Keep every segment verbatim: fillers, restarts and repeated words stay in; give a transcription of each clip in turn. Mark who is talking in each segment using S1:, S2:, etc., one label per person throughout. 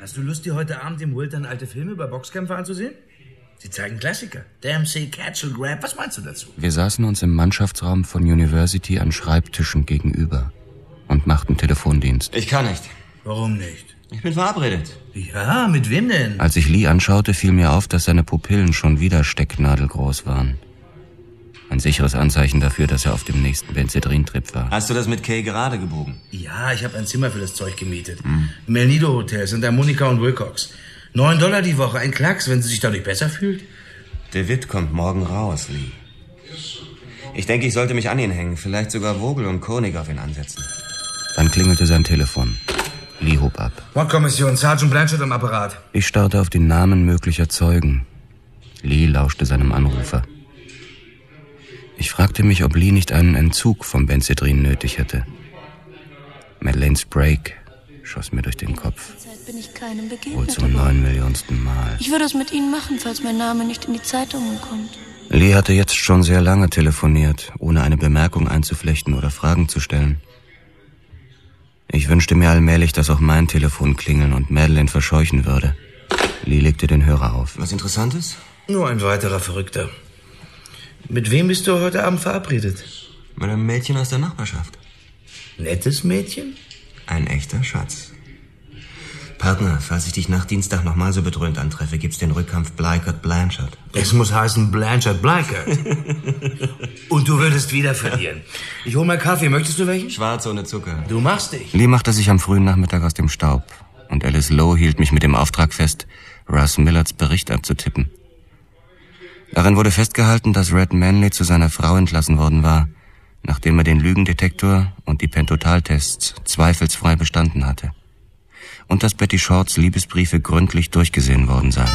S1: Hast du Lust, dir heute Abend im Wiltern alte Filme über Boxkämpfer anzusehen? Sie zeigen Klassiker. Dempsey, Catchell, Grab. Was meinst du dazu?
S2: Wir saßen uns im Mannschaftsraum von University an Schreibtischen gegenüber und machten Telefondienst.
S3: Ich kann nicht.
S1: Warum nicht?
S3: Ich bin verabredet.
S1: Ja, mit wem denn?
S2: Als ich Lee anschaute, fiel mir auf, dass seine Pupillen schon wieder stecknadelgroß waren. Ein sicheres Anzeichen dafür, dass er auf dem nächsten Benzedrin-Trip war.
S3: Hast du das mit Kay gerade gebogen?
S1: Ja, ich habe ein Zimmer für das Zeug gemietet. Hm. Im El Nido Hotel sind da Monika und Wilcox. Neun Dollar die Woche, ein Klacks, wenn sie sich dadurch besser fühlt.
S3: DeWitt kommt morgen raus, Lee. Ich denke, ich sollte mich an ihn hängen. Vielleicht sogar Vogel und Koenig auf ihn ansetzen.
S2: Dann klingelte sein Telefon. Lee hob ab.
S1: Mordkommission, Sergeant Blanchard am Apparat.
S2: Ich starrte auf den Namen möglicher Zeugen. Lee lauschte seinem Anrufer. Ich fragte mich, ob Lee nicht einen Entzug vom Benzedrin nötig hätte. Madeleine Sprague schoss mir durch den Kopf.
S4: Bin ich keinem begegnet.
S2: Wohl zum neun Millionsten Mal.
S4: Ich würde es mit Ihnen machen, falls mein Name nicht in die Zeitungen kommt.
S2: Lee hatte jetzt schon sehr lange telefoniert, ohne eine Bemerkung einzuflechten oder Fragen zu stellen. Ich wünschte mir allmählich, dass auch mein Telefon klingeln und Madeleine verscheuchen würde. Lee legte den Hörer auf.
S3: Was Interessantes?
S1: Nur ein weiterer Verrückter. Mit wem bist du heute Abend verabredet?
S3: Mit einem Mädchen aus der Nachbarschaft.
S1: Nettes Mädchen?
S3: Ein echter Schatz. Partner, falls ich dich nach Dienstag nochmal so bedröhnt antreffe, gibt's den Rückkampf Bleichert-Blanchard.
S1: Es muss heißen Blanchard-Bleichert. Und du würdest wieder verlieren. Ich hol mal Kaffee. Möchtest du welchen?
S3: Schwarz ohne Zucker.
S1: Du machst dich.
S2: Lee machte sich am frühen Nachmittag aus dem Staub. Und Alice Lowe hielt mich mit dem Auftrag fest, Russ Millards Bericht abzutippen. Darin wurde festgehalten, dass Red Manley zu seiner Frau entlassen worden war, nachdem er den Lügendetektor und die Pentotal-Tests zweifelsfrei bestanden hatte. Und dass Betty Shorts Liebesbriefe gründlich durchgesehen worden seien.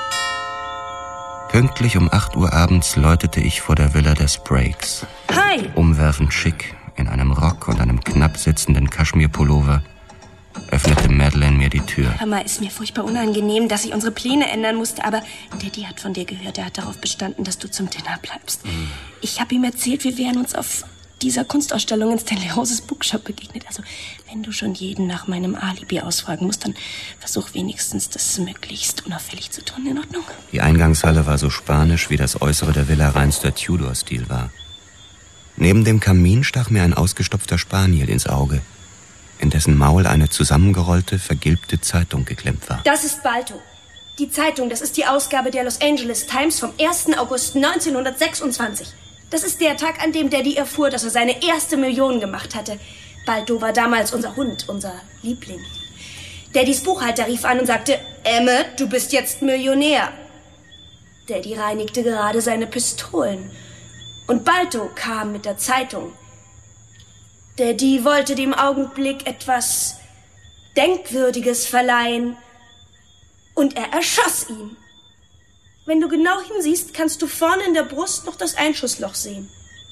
S2: Pünktlich um acht Uhr abends läutete ich vor der Villa der Spragues.
S4: Hi!
S2: Umwerfend schick, in einem Rock und einem knapp sitzenden Kaschmirpullover, öffnete Madeleine mir die Tür.
S4: Mama, ist mir furchtbar unangenehm, dass ich unsere Pläne ändern musste, aber Daddy hat von dir gehört, er hat darauf bestanden, dass du zum Dinner bleibst. Mm. Ich habe ihm erzählt, wir wären uns auf dieser Kunstausstellung in Stanley Houses Bookshop begegnet. Also, wenn du schon jeden nach meinem Alibi ausfragen musst, dann versuch wenigstens, das möglichst unauffällig zu tun. In Ordnung?
S2: Die Eingangshalle war so spanisch, wie das Äußere der Villa reinster Tudor-Stil war. Neben dem Kamin stach mir ein ausgestopfter Spaniel ins Auge, in dessen Maul eine zusammengerollte, vergilbte Zeitung geklemmt war.
S4: Das ist Balto. Die Zeitung, das ist die Ausgabe der Los Angeles Times vom ersten August neunzehnhundertsechsundzwanzig. Das ist der Tag, an dem Daddy erfuhr, dass er seine erste Million gemacht hatte. Balto war damals unser Hund, unser Liebling. Daddys Buchhalter rief an und sagte, Emmett, du bist jetzt Millionär. Daddy reinigte gerade seine Pistolen. Und Balto kam mit der Zeitung. Daddy wollte dem Augenblick etwas Denkwürdiges verleihen. Und er erschoss ihn. Wenn du genau hinsiehst, kannst du vorne in der Brust noch das Einschussloch sehen.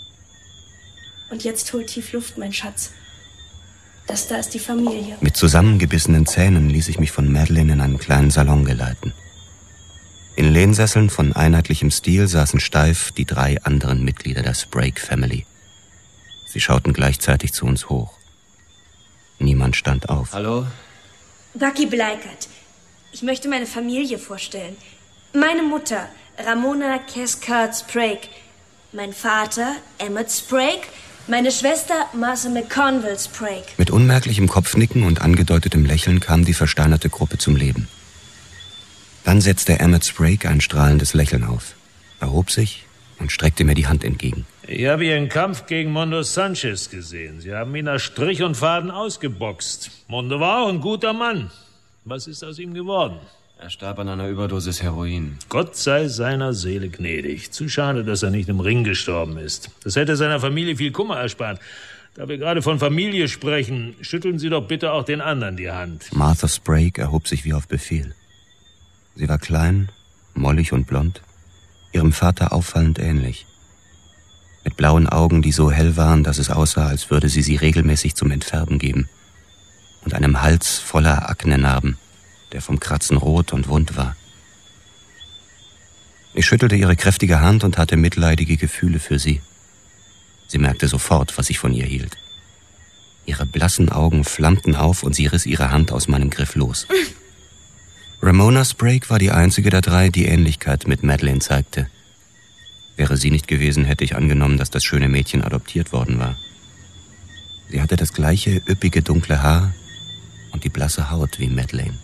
S4: Und jetzt hol tief Luft, mein Schatz. Das da ist die Familie.
S2: Mit zusammengebissenen Zähnen ließ ich mich von Madeleine in einen kleinen Salon geleiten. In Lehnsesseln von einheitlichem Stil saßen steif die drei anderen Mitglieder der Sprague Family. Sie schauten gleichzeitig zu uns hoch. Niemand stand auf.
S3: Hallo?
S4: Bucky Bleichert. Ich möchte meine Familie vorstellen. Meine Mutter, Ramona Cascade Sprague. Mein Vater, Emmett Sprague. Meine Schwester, Martha McConville Sprague.
S2: Mit unmerklichem Kopfnicken und angedeutetem Lächeln kam die versteinerte Gruppe zum Leben. Dann setzte Emmett Sprague ein strahlendes Lächeln auf, erhob sich und streckte mir die Hand entgegen.
S5: Ich habe Ihren Kampf gegen Mondo Sanchez gesehen. Sie haben ihn nach Strich und Faden ausgeboxt. Mondo war auch ein guter Mann. Was ist aus ihm geworden?
S3: Er starb an einer Überdosis Heroin.
S5: Gott sei seiner Seele gnädig. Zu schade, dass er nicht im Ring gestorben ist. Das hätte seiner Familie viel Kummer erspart. Da wir gerade von Familie sprechen, schütteln Sie doch bitte auch den anderen die Hand.
S2: Martha Sprague erhob sich wie auf Befehl. Sie war klein, mollig und blond, ihrem Vater auffallend ähnlich. Mit blauen Augen, die so hell waren, dass es aussah, als würde sie sie regelmäßig zum Entfärben geben. Und einem Hals voller Aknenarben, der vom Kratzen rot und wund war. Ich schüttelte ihre kräftige Hand und hatte mitleidige Gefühle für sie. Sie merkte sofort, was ich von ihr hielt. Ihre blassen Augen flammten auf und sie riss ihre Hand aus meinem Griff los. Ramona Sprague war die einzige der drei, die Ähnlichkeit mit Madeleine zeigte. Wäre sie nicht gewesen, hätte ich angenommen, dass das schöne Mädchen adoptiert worden war. Sie hatte das gleiche üppige dunkle Haar und die blasse Haut wie Madeleine.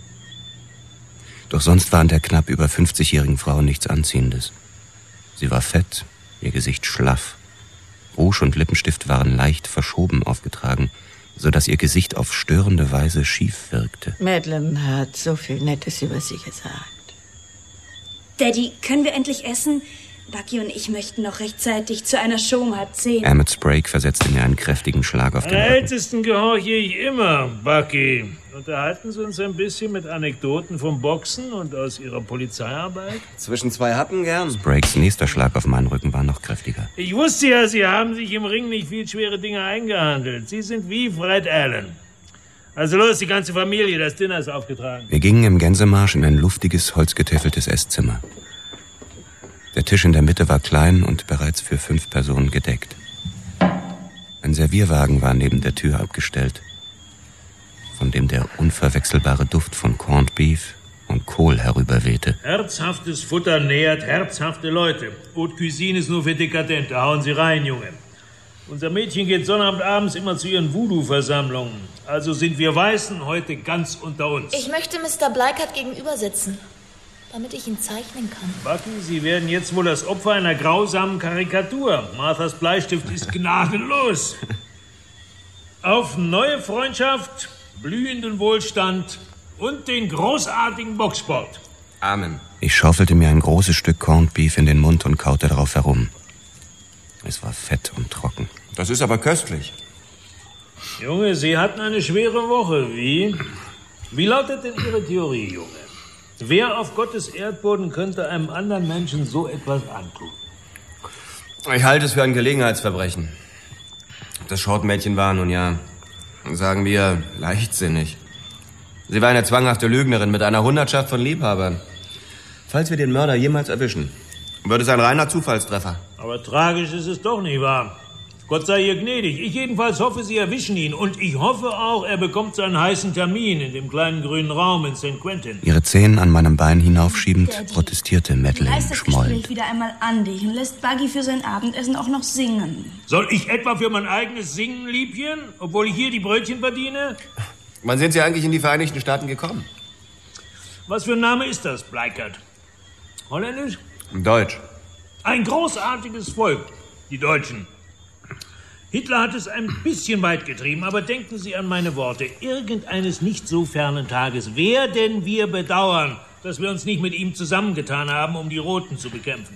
S2: Doch sonst war an der knapp über fünfzigjährigen Frau nichts Anziehendes. Sie war fett, ihr Gesicht schlaff. Rouge und Lippenstift waren leicht verschoben aufgetragen, so dass ihr Gesicht auf störende Weise schief wirkte.
S6: Madeleine hat so viel Nettes über sie gesagt.
S4: Daddy, können wir endlich essen? Bucky und ich möchten noch rechtzeitig zu einer Show um halb zehn.
S2: Emmett Sprague versetzte mir einen kräftigen Schlag auf den
S5: Am
S2: Rücken.
S5: ältesten gehorche ich immer, Bucky. Unterhalten Sie uns ein bisschen mit Anekdoten vom Boxen und aus Ihrer Polizeiarbeit?
S2: Zwischen zwei Happen gern. Spragues nächster Schlag auf meinen Rücken war noch kräftiger.
S5: Ich wusste ja, Sie haben sich im Ring nicht viel schwere Dinge eingehandelt. Sie sind wie Fred Allen. Also los, die ganze Familie, das Dinner ist aufgetragen.
S2: Wir gingen im Gänsemarsch in ein luftiges, holzgetäfeltes Esszimmer. Der Tisch in der Mitte war klein und bereits für fünf Personen gedeckt. Ein Servierwagen war neben der Tür abgestellt, von dem der unverwechselbare Duft von Corned Beef und Kohl herüberwehte.
S5: Herzhaftes Futter nährt herzhafte Leute. Haute Cuisine ist nur für Dekadente. Hauen Sie rein, Junge. Unser Mädchen geht Sonnabendabends immer zu ihren Voodoo-Versammlungen. Also sind wir Weißen heute ganz unter uns.
S7: Ich möchte Mister Bleikert gegenüber sitzen, damit ich ihn zeichnen kann.
S5: Bucky, Sie werden jetzt wohl das Opfer einer grausamen Karikatur. Marthas Bleistift ist gnadenlos. Auf neue Freundschaft, blühenden Wohlstand und den großartigen Boxsport.
S2: Amen. Ich schaufelte mir ein großes Stück Corned Beef in den Mund und kaute darauf herum. Es war fett und trocken. Das ist aber köstlich.
S5: Junge, Sie hatten eine schwere Woche. Wie? Wie lautet denn Ihre Theorie, Junge? Wer auf Gottes Erdboden könnte einem anderen Menschen so etwas antun?
S2: Ich halte es für ein Gelegenheitsverbrechen. Das Short-Mädchen war nun ja, sagen wir, leichtsinnig. Sie war eine zwanghafte Lügnerin mit einer Hundertschaft von Liebhabern. Falls wir den Mörder jemals erwischen, wird es ein reiner Zufallstreffer.
S5: Aber tragisch ist es doch nicht wahr. Gott sei ihr gnädig. Ich jedenfalls hoffe, Sie erwischen ihn. Und ich hoffe auch, er bekommt seinen heißen Termin in dem kleinen grünen Raum in Saint Quentin.
S2: Ihre Zehen an meinem Bein hinaufschiebend, Daddy, protestierte Madeleine
S4: reiß das
S2: schmollend.
S4: Gespräch wieder einmal an dich und lässt Buggy für sein Abendessen auch noch singen.
S5: Soll ich etwa für mein eigenes Singen, Liebchen? Obwohl ich hier die Brötchen verdiene?
S2: Wann sind Sie eigentlich in die Vereinigten Staaten gekommen?
S5: Was für ein Name ist das, Bleikert? Holländisch?
S2: Deutsch.
S5: Ein großartiges Volk, die Deutschen. Hitler hat es ein bisschen weit getrieben, aber denken Sie an meine Worte. Irgendeines nicht so fernen Tages werden wir bedauern, dass wir uns nicht mit ihm zusammengetan haben, um die Roten zu bekämpfen.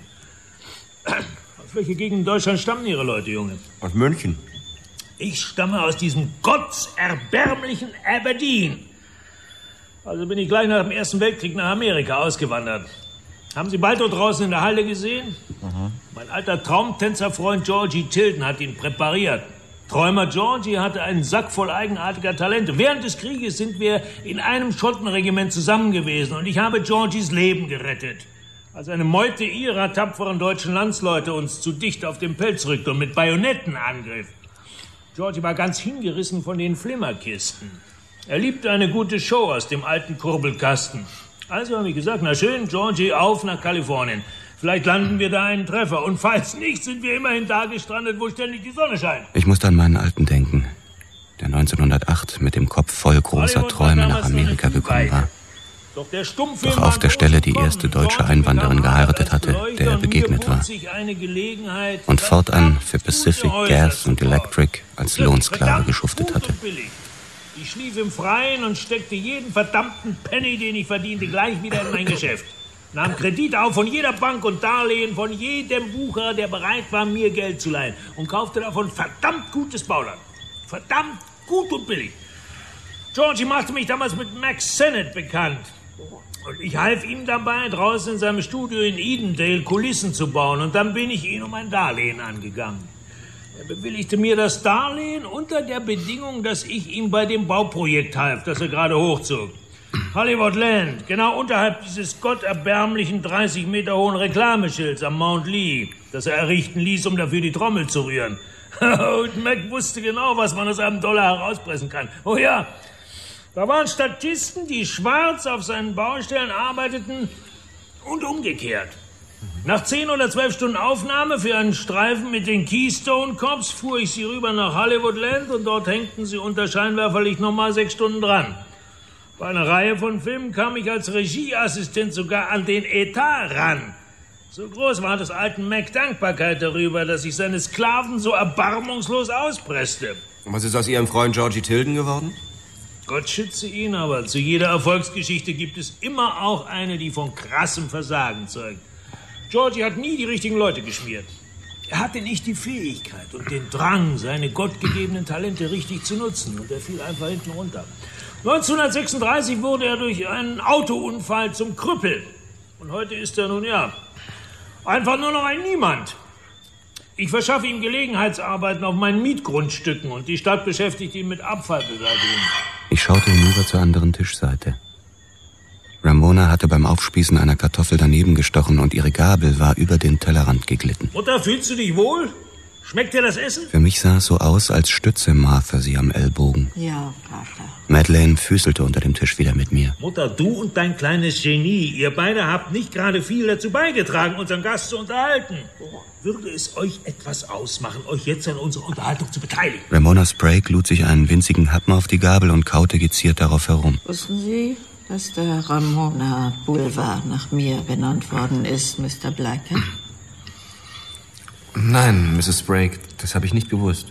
S5: Aus welcher Gegend in Deutschland stammen Ihre Leute, Junge?
S2: Aus München.
S5: Ich stamme aus diesem gottserbärmlichen Aberdeen. Also bin ich gleich nach dem Ersten Weltkrieg nach Amerika ausgewandert. Haben Sie Balto draußen in der Halle gesehen? Mhm. Mein alter Traumtänzerfreund Georgie Tilton hat ihn präpariert. Träumer Georgie hatte einen Sack voll eigenartiger Talente. Während des Krieges sind wir in einem Schottenregiment zusammen gewesen und ich habe Georgies Leben gerettet. Als eine Meute ihrer tapferen deutschen Landsleute uns zu dicht auf den Pelz rückte und mit Bajonetten angriff. Georgie war ganz hingerissen von den Flimmerkisten. Er liebte eine gute Show aus dem alten Kurbelkasten. Also habe ich gesagt, na schön, Georgie, auf nach Kalifornien. Vielleicht landen wir da einen Treffer. Und falls nicht, sind wir immerhin da gestrandet, wo ständig die Sonne scheint.
S2: Ich musste an meinen Alten denken, der neunzehnhundertacht mit dem Kopf voll großer
S5: Hollywood
S2: Träume nach Amerika gekommen war.
S5: Doch, der Stummfilm
S2: Doch auf der Stelle die
S5: gekommen.
S2: erste deutsche Einwanderin geheiratet hatte, der er begegnet war. Und fortan für Pacific Gas und Electric als Lohnsklave geschuftet hatte.
S5: Ich schlief im Freien und steckte jeden verdammten Penny, den ich verdiente, gleich wieder in mein Geschäft. Nahm Kredite auf von jeder Bank und Darlehen von jedem Bucher, der bereit war, mir Geld zu leihen. Und kaufte davon verdammt gutes Bauland. Verdammt gut und billig. Georgie machte mich damals mit Max Sennett bekannt. Und ich half ihm dabei, draußen in seinem Studio in Edendale Kulissen zu bauen. Und dann bin ich ihn um ein Darlehen angegangen. Er bewilligte mir das Darlehen unter der Bedingung, dass ich ihm bei dem Bauprojekt half, das er gerade hochzog. Hollywood Land, genau unterhalb dieses gotterbärmlichen dreißig Meter hohen Reklameschilds am Mount Lee, das er errichten ließ, um dafür die Trommel zu rühren. Und Mac wusste genau, was man aus einem Dollar herauspressen kann. Oh ja, Da waren Statisten, die schwarz auf seinen Baustellen arbeiteten und umgekehrt. Nach zehn oder zwölf Stunden Aufnahme für einen Streifen mit den Keystone Cops fuhr ich sie rüber nach Hollywoodland und dort hängten sie unter Scheinwerferlicht nochmal sechs Stunden dran. Bei einer Reihe von Filmen kam ich als Regieassistent sogar an den Etat ran. So groß war des alten Mac Dankbarkeit darüber, dass ich seine Sklaven so erbarmungslos auspresste.
S2: Und was ist aus Ihrem Freund Georgie Tilden geworden?
S5: Gott schütze ihn, aber zu jeder Erfolgsgeschichte gibt es immer auch eine, die von krassem Versagen zeugt. Georgie hat nie die richtigen Leute geschmiert. Er hatte nicht die Fähigkeit und den Drang, seine gottgegebenen Talente richtig zu nutzen. Und er fiel einfach hinten runter. neunzehnhundertsechsunddreißig wurde er durch einen Autounfall zum Krüppel. Und heute ist er nun, ja, einfach nur noch ein Niemand. Ich verschaffe ihm Gelegenheitsarbeiten auf meinen Mietgrundstücken und die Stadt beschäftigt ihn mit Abfallbeseitigung.
S2: Ich schaute hinüber zur anderen Tischseite. Ramona hatte beim Aufspießen einer Kartoffel daneben gestochen und ihre Gabel war über den Tellerrand geglitten.
S5: Mutter, fühlst du dich wohl? Schmeckt dir das Essen?
S2: Für mich sah es so aus, als stütze Martha sie am Ellbogen.
S6: Ja, Vater.
S2: Madeleine füßelte unter dem Tisch wieder mit mir.
S5: Mutter, du und dein kleines Genie, ihr beide habt nicht gerade viel dazu beigetragen, unseren Gast zu unterhalten. Würde es euch etwas ausmachen, euch jetzt an unserer Unterhaltung zu beteiligen?
S2: Ramona Sprague lud sich einen winzigen Happen auf die Gabel und kaute geziert darauf herum.
S6: Wussten Sie, dass der Ramona Boulevard nach mir benannt worden ist, Mister Blackett?
S2: Nein, Misses Sprague, das habe ich nicht gewusst.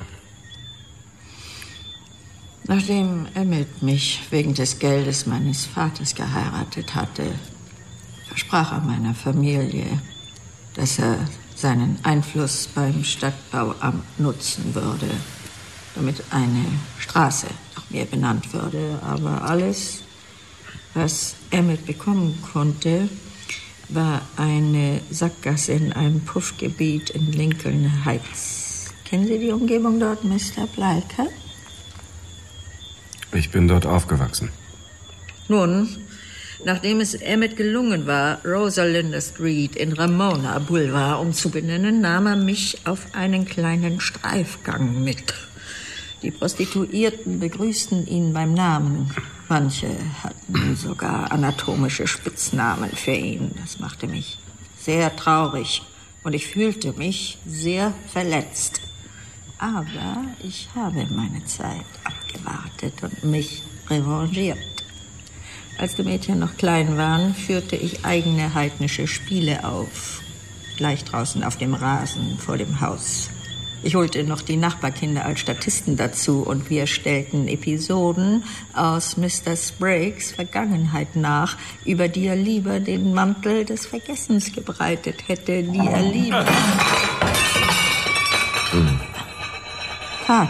S6: Nachdem Emmett mich wegen des Geldes meines Vaters geheiratet hatte, versprach er meiner Familie, dass er seinen Einfluss beim Stadtbauamt nutzen würde, damit eine Straße nach mir benannt würde. Aber alles, was Emmett bekommen konnte, war eine Sackgasse in einem Puffgebiet in Lincoln Heights. Kennen Sie die Umgebung dort, Mister Blackett?
S2: Ich bin dort aufgewachsen.
S6: Nun, nachdem es Emmett gelungen war, Rosalinda Street in Ramona Boulevard umzubenennen, nahm er mich auf einen kleinen Streifgang mit. Die Prostituierten begrüßten ihn beim Namen. Manche hatten sogar anatomische Spitznamen für ihn. Das machte mich sehr traurig und ich fühlte mich sehr verletzt. Aber ich habe meine Zeit abgewartet und mich revanchiert. Als die Mädchen noch klein waren, führte ich eigene heidnische Spiele auf, gleich draußen auf dem Rasen vor dem Haus. Ich holte noch die Nachbarkinder als Statisten dazu und wir stellten Episoden aus Mister Spragues Vergangenheit nach, über die er lieber den Mantel des Vergessens gebreitet hätte, die er lieber...
S2: Hm.
S6: Vater,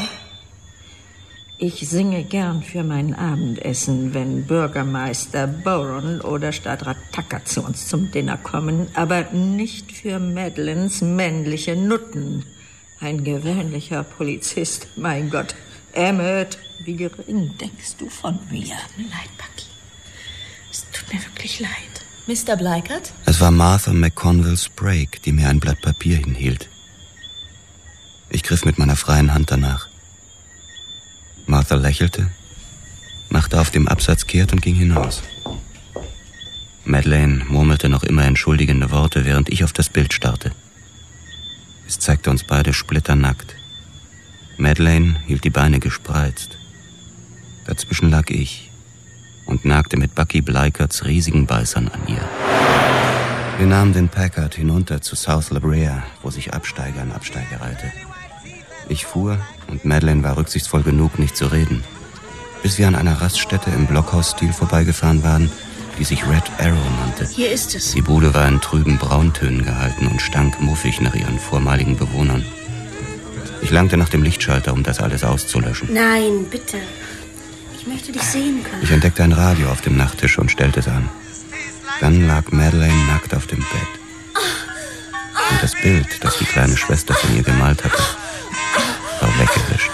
S6: ich singe gern für mein Abendessen, wenn Bürgermeister Boron oder Stadtrat Tucker zu uns zum Dinner kommen, aber nicht für Madeleines männliche Nutten. Ein gewöhnlicher Polizist, mein Gott. Emmett, wie gering denkst du von mir?
S4: Es tut mir leid, Bucky. Es tut mir wirklich leid.
S7: Mister Blackett?
S2: Es war Martha McConville Sprague, die mir ein Blatt Papier hinhielt. Ich griff mit meiner freien Hand danach. Martha lächelte, machte auf dem Absatz kehrt und ging hinaus. Madeleine murmelte noch immer entschuldigende Worte, während ich auf das Bild starrte. Es zeigte uns beide splitternackt. Madeleine hielt die Beine gespreizt. Dazwischen lag ich und nagte mit Bucky Bleikerts riesigen Beißern an ihr. Wir nahmen den Packard hinunter zu South La Brea, wo sich Absteiger an Absteiger reihte. Ich fuhr und Madeleine war rücksichtsvoll genug, nicht zu reden. Bis wir an einer Raststätte im Blockhausstil vorbeigefahren waren, die sich Red Arrow nannte.
S4: Hier ist es.
S2: Die Bude war in trüben Brauntönen gehalten und stank muffig nach ihren vormaligen Bewohnern. Ich langte nach dem Lichtschalter, um das alles auszulöschen.
S4: Nein, bitte. Ich möchte dich sehen können.
S2: Ich entdeckte ein Radio auf dem Nachttisch und stellte es an. Dann lag Madeleine nackt auf dem Bett. Und das Bild, das die kleine Schwester von ihr gemalt hatte, war weggewischt.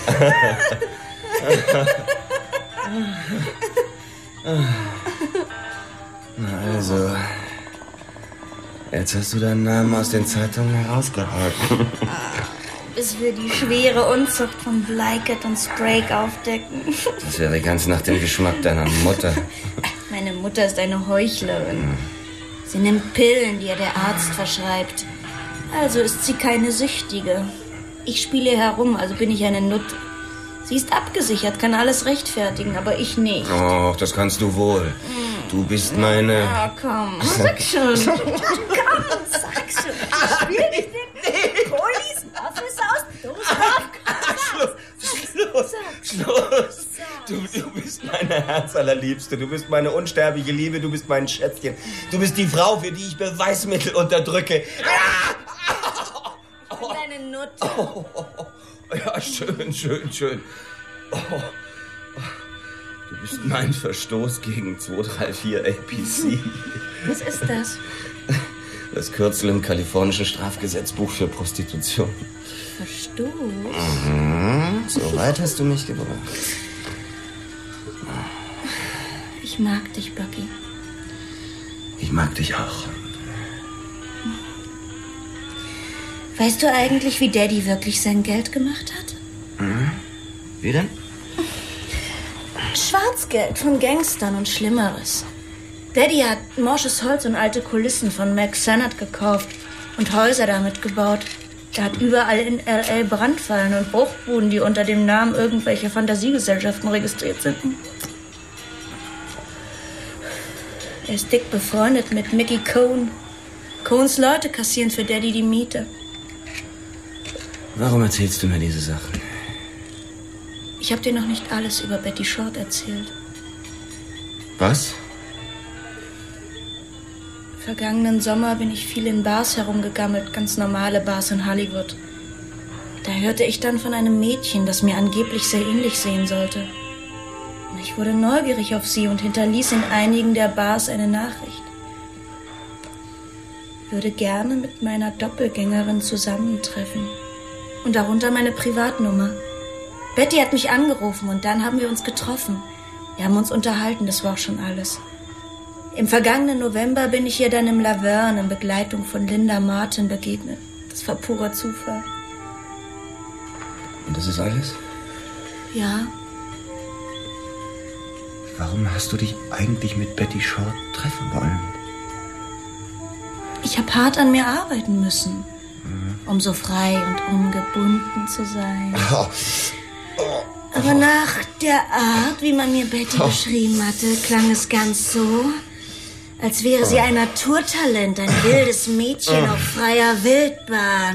S2: Na also, jetzt hast du deinen Namen aus den Zeitungen herausgeholt.
S4: Bis wir die schwere Unzucht von Bleichert und Sprague aufdecken.
S2: Das wäre ganz nach dem Geschmack deiner Mutter.
S4: Meine Mutter ist eine Heuchlerin. Sie nimmt Pillen, die ihr der Arzt verschreibt. Also ist sie keine Süchtige. Ich spiele herum, also bin ich eine Nutte. Sie ist abgesichert, kann alles rechtfertigen, aber ich nicht.
S2: Oh, das kannst du wohl. Du bist meine...
S4: Ja, komm, sag schon. Komm, sag schon. Ich spiel nicht den Police Officers.
S2: Schluss, Schluss. Du, du bist meine Herzallerliebste, du bist meine unsterbliche Liebe, du bist mein Schätzchen. Du bist die Frau, für die ich Beweismittel unterdrücke.
S4: Ich bin deine Nutte.
S2: Oh, oh, oh. Ja, schön, schön, schön. Oh, oh. Du bist mein Verstoß gegen zwei drei vier A P C.
S4: Was ist das?
S2: Das Kürzel im kalifornischen Strafgesetzbuch für Prostitution.
S4: Verstoß?
S2: Mhm. So weit hast du mich gebracht.
S4: Ich mag dich, Bucky.
S2: Ich mag dich auch.
S4: Weißt du eigentlich, wie Daddy wirklich sein Geld gemacht hat?
S2: Mhm. Wie denn?
S4: Schwarzgeld von Gangstern und Schlimmeres. Daddy hat morsches Holz und alte Kulissen von Mac Sennett gekauft und Häuser damit gebaut. Er hat überall in L A Brandfallen und Bruchbuden, die unter dem Namen irgendwelcher Fantasiegesellschaften registriert sind. Er ist dick befreundet mit Mickey Cohn. Cohns Leute kassieren für Daddy die Miete.
S2: Warum erzählst du mir diese Sachen?
S4: Ich habe dir noch nicht alles über Betty Short erzählt.
S2: Was?
S4: Vergangenen Sommer bin ich viel in Bars herumgegammelt, ganz normale Bars in Hollywood. Da hörte ich dann von einem Mädchen, das mir angeblich sehr ähnlich sehen sollte. Ich wurde neugierig auf sie und hinterließ in einigen der Bars eine Nachricht. Ich würde gerne mit meiner Doppelgängerin zusammentreffen. Und darunter meine Privatnummer. Betty hat mich angerufen und dann haben wir uns getroffen. Wir haben uns unterhalten, das war auch schon alles. Im vergangenen November bin ich ihr dann im Laverne in Begleitung von Linda Martin begegnet. Das war purer Zufall.
S2: Und das ist alles?
S4: Ja.
S2: Warum hast du dich eigentlich mit Betty Short treffen wollen?
S4: Ich habe hart an mir arbeiten müssen, mhm. um so frei und ungebunden zu sein.
S2: Oh.
S4: Oh. Aber nach der Art, wie man mir Betty oh. beschrieben hatte, klang es ganz so, als wäre sie ein Naturtalent, ein wildes Mädchen auf freier Wildbahn.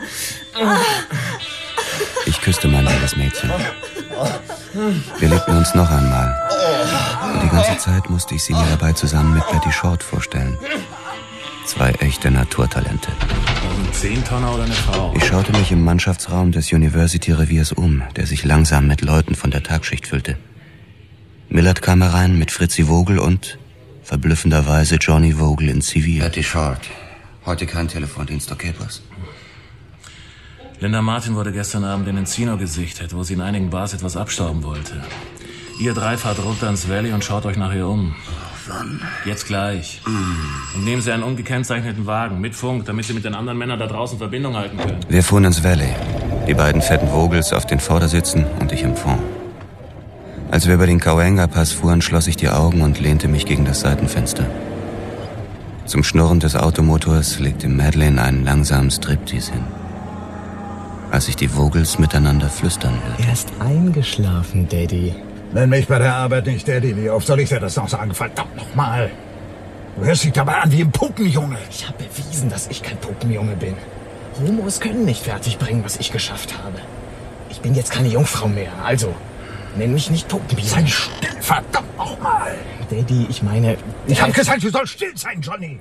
S2: Ich küsste mein wildes Mädchen. Wir liebten uns noch einmal. Und die ganze Zeit musste ich sie mir dabei zusammen mit Betty Short vorstellen. Zwei echte Naturtalente.
S8: Ein Zehntonner oder eine Frau?
S2: Ich schaute mich im Mannschaftsraum des University-Reviers um, der sich langsam mit Leuten von der Tagschicht füllte. Millard kam herein mit Fritzi Vogel und, verblüffenderweise, Johnny Vogel in Zivil.
S9: Betty Short. Heute kein Telefondienst, okay, Boss?
S8: Linda Martin wurde gestern Abend in Encino gesichtet, wo sie in einigen Bars etwas abstauben wollte. Ihr drei fahrt runter ins Valley und schaut euch nach ihr um.
S9: Wann?
S8: Jetzt gleich. Mm. Und nehmen Sie einen ungekennzeichneten Wagen mit Funk, damit Sie mit den anderen Männern da draußen Verbindung halten können.
S2: Wir fuhren ins Valley. Die beiden fetten Vogels auf den Vordersitzen und ich im Fond. Als wir über den Cahuenga-Pass fuhren, schloss ich die Augen und lehnte mich gegen das Seitenfenster. Zum Schnurren des Automotors legte Madeleine einen langsamen Striptease hin. Als ich die Vogels miteinander flüstern hörte.
S10: Er ist eingeschlafen, Daddy.
S11: Nenn mich bei der Arbeit nicht Daddy. Wie oft soll ich dir das noch sagen? Verdammt nochmal. Du hörst dich dabei an wie ein Puppenjunge.
S10: Ich habe bewiesen, dass ich kein Puppenjunge bin. Homos können nicht fertigbringen, was ich geschafft habe. Ich bin jetzt keine Jungfrau mehr. Also, nenn mich nicht Puppenjunge.
S11: Sei still, verdammt nochmal.
S10: Daddy, ich meine...
S11: Ich hab gesagt, du sollst still sein, Johnny.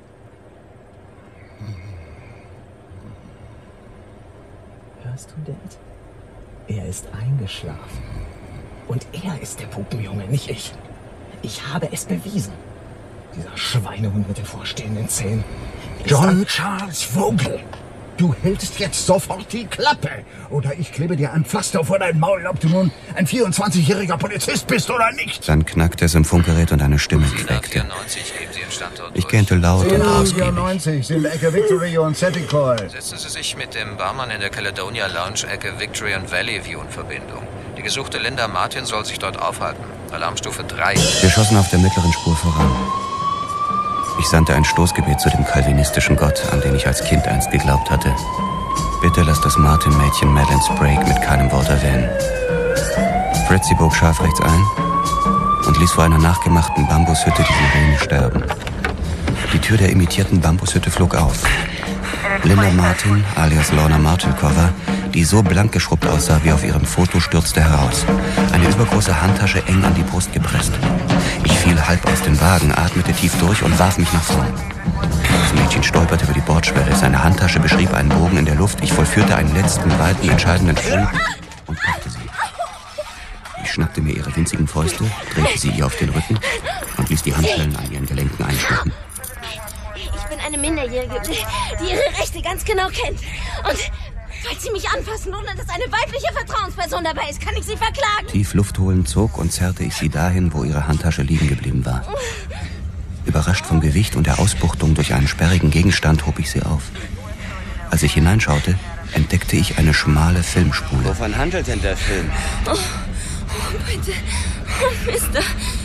S10: Hörst du, Dad? Er ist eingeschlafen. Und er ist der Puppenjunge, nicht ich. Ich habe es bewiesen. Dieser Schweinehund mit den vorstehenden Zähnen.
S11: John Charles Vogel. Du hältst jetzt sofort die Klappe. Oder ich klebe dir ein Pflaster vor dein Maul, ob du nun ein vierundzwanzigjähriger Polizist bist oder nicht.
S2: Dann knackte es im Funkgerät und eine Stimme quäkte. Ich gähnte laut und ausgiebig.
S11: vierundneunzig sind Ecke Victory und Setticoy.
S12: Setzen Sie sich mit dem Barmann in der Caledonia Lounge Ecke Victory und Valley View in Verbindung. Die gesuchte Linda Martin soll sich dort aufhalten. Alarmstufe drei.
S2: Wir schossen auf der mittleren Spur voran. Ich sandte ein Stoßgebet zu dem calvinistischen Gott, an den ich als Kind einst geglaubt hatte. Bitte lass das Martin-Mädchen Madeleine Sprague mit keinem Wort erwähnen. Fritzi bog scharf rechts ein und ließ vor einer nachgemachten Bambushütte die Sirene sterben. Die Tür der imitierten Bambushütte flog auf. Linda Martin, alias Lorna Martelkova, die so blank geschrubbt aussah wie auf ihrem Foto, stürzte heraus. Eine übergroße Handtasche eng an die Brust gepresst. Ich fiel halb aus dem Wagen, atmete tief durch und warf mich nach vorn. Das Mädchen stolperte über die Bordschwelle. Seine Handtasche beschrieb einen Bogen in der Luft. Ich vollführte einen letzten, weiten, entscheidenden Schwung und packte sie. Ich schnappte mir ihre winzigen Fäuste, drehte sie ihr auf den Rücken und ließ die Handschellen an ihren Gelenken einschnippen.
S4: Ich bin eine Minderjährige, die ihre Rechte ganz genau kennt. Und falls Sie mich anfassen, ohne dass eine weibliche Vertrauensperson dabei ist, kann ich Sie verklagen.
S2: Tief Luft holen zog und zerrte ich sie dahin, wo ihre Handtasche liegen geblieben war. Überrascht vom Gewicht und der Ausbuchtung durch einen sperrigen Gegenstand hob ich sie auf. Als ich hineinschaute, entdeckte ich eine schmale Filmspule.
S9: Wovon handelt denn der Film?
S4: Oh, oh bitte. Oh, Mister.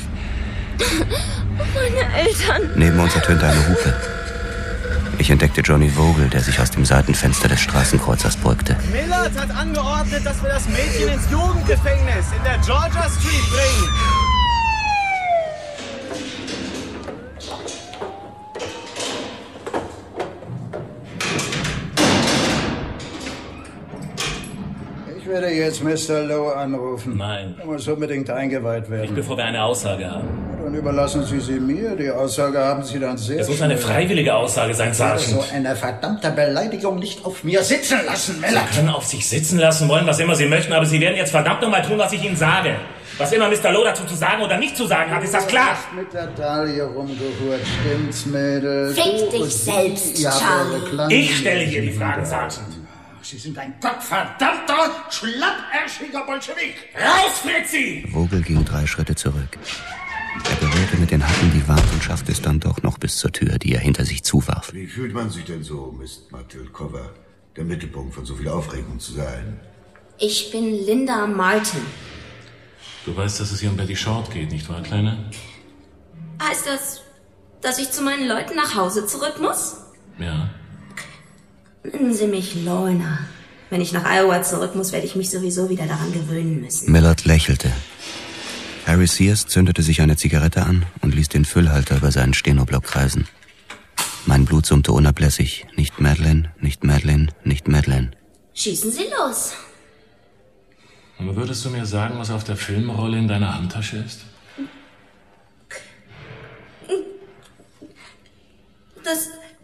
S4: Meine Eltern.
S2: Neben uns ertönte eine Hupe. Ich entdeckte Johnny Vogel, der sich aus dem Seitenfenster des Straßenkreuzers beugte.
S13: Millard hat angeordnet, dass wir das Mädchen ins Jugendgefängnis in der Georgia Street bringen.
S11: Ich werde jetzt Mister Lowe anrufen.
S8: Nein.
S11: Er muss unbedingt eingeweiht werden.
S8: Nicht bevor wir eine Aussage haben.
S11: Dann überlassen Sie sie mir. Die Aussage haben Sie dann sehr...
S8: Es muss eine freiwillige Aussage sein, Sergeant.
S11: So eine verdammte Beleidigung nicht auf mir sitzen lassen, Miller.
S8: Sie können auf sich sitzen lassen wollen, was immer Sie möchten, aber Sie werden jetzt verdammt nochmal tun, was ich Ihnen sage. Was immer Mister Lowe dazu zu sagen oder nicht zu sagen hat, ist das klar?
S11: Du hast mit der Taille rumgehurt, stimmt's, Mädel?
S4: Fick dich selbst, Charlie.
S8: Ich stelle hier die Fragen, Sergeant.
S11: Sie sind ein gottverdammter, schlappärschiger Bolschewik.
S8: Raus, Fritzi!
S2: Vogel ging drei Schritte zurück. Er berührte mit den Hacken die Wand und schaffte es dann doch noch bis zur Tür, die er hinter sich zuwarf.
S14: Wie fühlt man sich denn so, Miss Martelkova, der Mittelpunkt von so viel Aufregung zu sein?
S4: Ich bin Linda Martin.
S8: Du weißt, dass es hier um Betty Short geht, nicht wahr, Kleine?
S4: Heißt das, dass ich zu meinen Leuten nach Hause zurück muss?
S8: Ja.
S4: Nennen Sie mich Lorna. Wenn ich nach Iowa zurück muss, werde ich mich sowieso wieder daran gewöhnen müssen.
S2: Millard lächelte. Harry Sears zündete sich eine Zigarette an und ließ den Füllhalter über seinen Stenoblock kreisen. Mein Blut summte unablässig. Nicht Madeleine, nicht Madeleine, nicht Madeleine.
S4: Schießen Sie los.
S8: Und würdest du mir sagen, was auf der Filmrolle in deiner Handtasche ist?
S4: Das...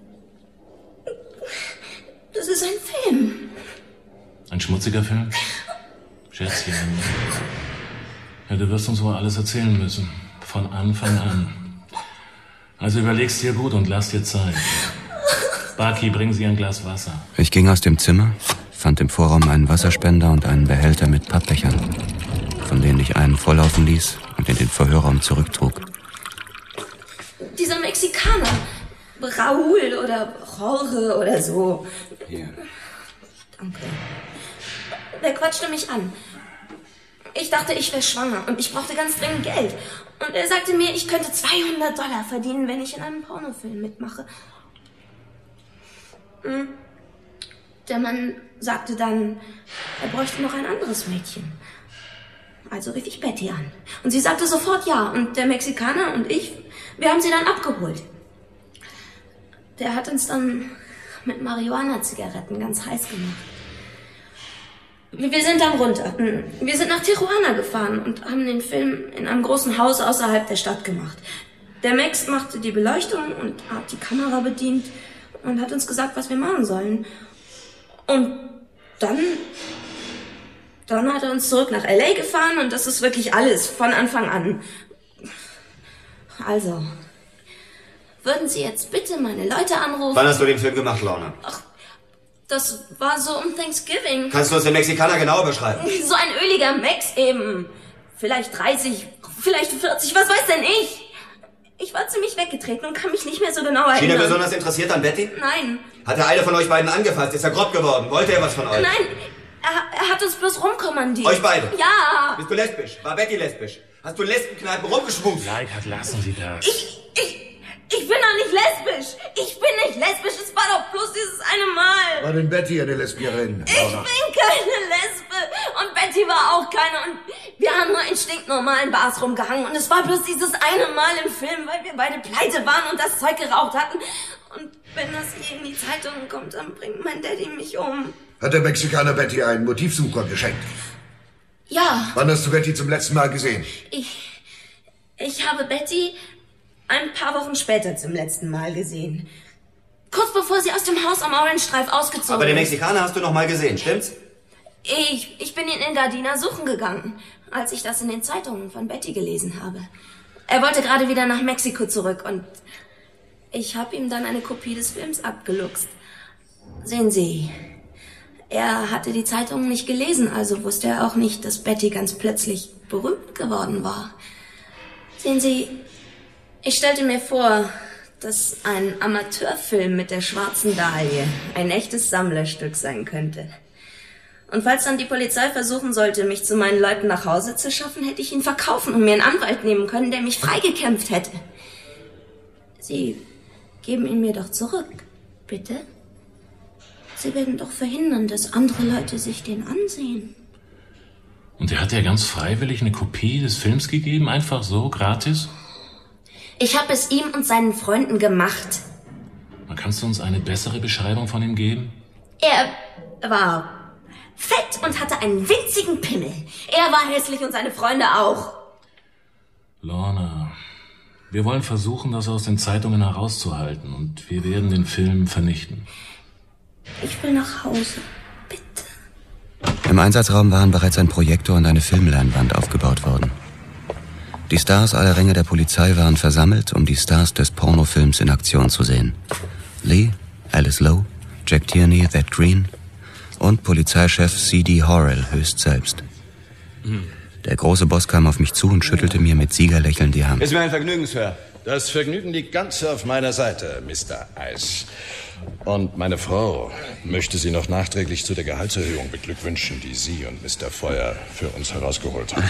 S4: Das ist ein Film.
S8: Ein schmutziger Film? Schätzchen. Ja, du wirst uns wohl alles erzählen müssen. Von Anfang an. Also überlegst dir gut und lass dir Zeit. Barky, bring sie ein Glas Wasser.
S2: Ich ging aus dem Zimmer, fand im Vorraum einen Wasserspender und einen Behälter mit Pappbechern, von denen ich einen volllaufen ließ und in den Verhörraum zurücktrug.
S4: Dieser Mexikaner, Raúl oder Jorge oder so.
S9: Hier.
S4: Danke. Der quatschte mich an. Ich dachte, ich wäre schwanger und ich brauchte ganz dringend Geld. Und er sagte mir, ich könnte zweihundert Dollar verdienen, wenn ich in einem Pornofilm mitmache. Der Mann sagte dann, er bräuchte noch ein anderes Mädchen. Also rief ich Betty an. Und sie sagte sofort ja. Und der Mexikaner und ich, wir haben sie dann abgeholt. Der hat uns dann mit Marihuana-Zigaretten ganz heiß gemacht. Wir sind dann runter. Wir sind nach Tijuana gefahren und haben den Film in einem großen Haus außerhalb der Stadt gemacht. Der Max machte die Beleuchtung und hat die Kamera bedient und hat uns gesagt, was wir machen sollen. Und dann... Dann hat er uns zurück nach L A gefahren und das ist wirklich alles, von Anfang an. Also, würden Sie jetzt bitte meine Leute anrufen?
S3: Wann hast du den Film gemacht, Lorna?
S4: Ach,
S15: Das war so um Thanksgiving.
S3: Kannst du uns den Mexikaner genauer beschreiben?
S15: So ein öliger Mex eben. Vielleicht dreißig, vielleicht vierzig, was weiß denn ich? Ich war ziemlich weggetreten und kann mich nicht mehr so genau erinnern.
S3: Schien er besonders interessiert an Betty?
S15: Nein.
S3: Hat er eine von euch beiden angefasst? Ist er grob geworden? Wollte er was von euch?
S15: Nein, er, er hat uns bloß rumkommandiert.
S3: Euch beide?
S15: Ja.
S3: Bist du lesbisch? War Betty lesbisch? Hast du in Lesbenkneipen rumgeschwungen?
S8: Leikert, lassen Sie das.
S15: Ich, ich, ich bin doch nicht lesbisch. Ich bin nicht lesbisch. Es war doch bloß dieses eine Mal.
S14: War denn Betty eine Lesbierin?
S15: Ich bin keine Lesbe. Und Betty war auch keine. Und wir haben nur in stinknormalen Bars rumgehangen. Und es war bloß dieses eine Mal im Film, weil wir beide pleite waren und das Zeug geraucht hatten. Und wenn das hier in die Zeitungen kommt, dann bringt mein Daddy mich um.
S14: Hat der Mexikaner Betty einen Motivsucher geschenkt?
S15: Ja.
S14: Wann hast du Betty zum letzten Mal gesehen?
S15: Ich, ich habe Betty ein paar Wochen später zum letzten Mal gesehen. Kurz bevor sie aus dem Haus am Orange Drive ausgezogen ist.
S3: Aber den Mexikaner hast du noch mal gesehen, stimmt's?
S15: Ich, ich bin ihn in Gardena suchen gegangen, als ich das in den Zeitungen von Betty gelesen habe. Er wollte gerade wieder nach Mexiko zurück und ich habe ihm dann eine Kopie des Films abgeluchst. Sehen Sie, er hatte die Zeitungen nicht gelesen, also wusste er auch nicht, dass Betty ganz plötzlich berühmt geworden war. Sehen Sie, ich stellte mir vor, dass ein Amateurfilm mit der schwarzen Dahlie ein echtes Sammlerstück sein könnte. Und falls dann die Polizei versuchen sollte, mich zu meinen Leuten nach Hause zu schaffen, hätte ich ihn verkaufen und mir einen Anwalt nehmen können, der mich freigekämpft hätte. Sie geben ihn mir doch zurück, bitte? Sie werden doch verhindern, dass andere Leute sich den ansehen.
S8: Und er hat ja ganz freiwillig eine Kopie des Films gegeben, einfach so, gratis?
S15: Ich habe es ihm und seinen Freunden gemacht.
S8: Kannst du uns eine bessere Beschreibung von ihm geben?
S15: Er war fett und hatte einen winzigen Pimmel. Er war hässlich und seine Freunde auch.
S8: Lorna, wir wollen versuchen, das aus den Zeitungen herauszuhalten und wir werden den Film vernichten.
S15: Ich will nach Hause.
S2: Im Einsatzraum waren bereits ein Projektor und eine Filmleinwand aufgebaut worden. Die Stars aller Ränge der Polizei waren versammelt, um die Stars des Pornofilms in Aktion zu sehen. Lee, Alice Lowe, Jack Tierney, That Green und Polizeichef C D Horrell höchst selbst. Der große Boss kam auf mich zu und schüttelte mir mit Siegerlächeln die Hand.
S16: Ist mir ein Vergnügen, Sir. Das Vergnügen liegt ganz auf meiner Seite, Mister Ice. Und meine Frau möchte Sie noch nachträglich zu der Gehaltserhöhung beglückwünschen, die Sie und Mister Feuer für uns herausgeholt haben.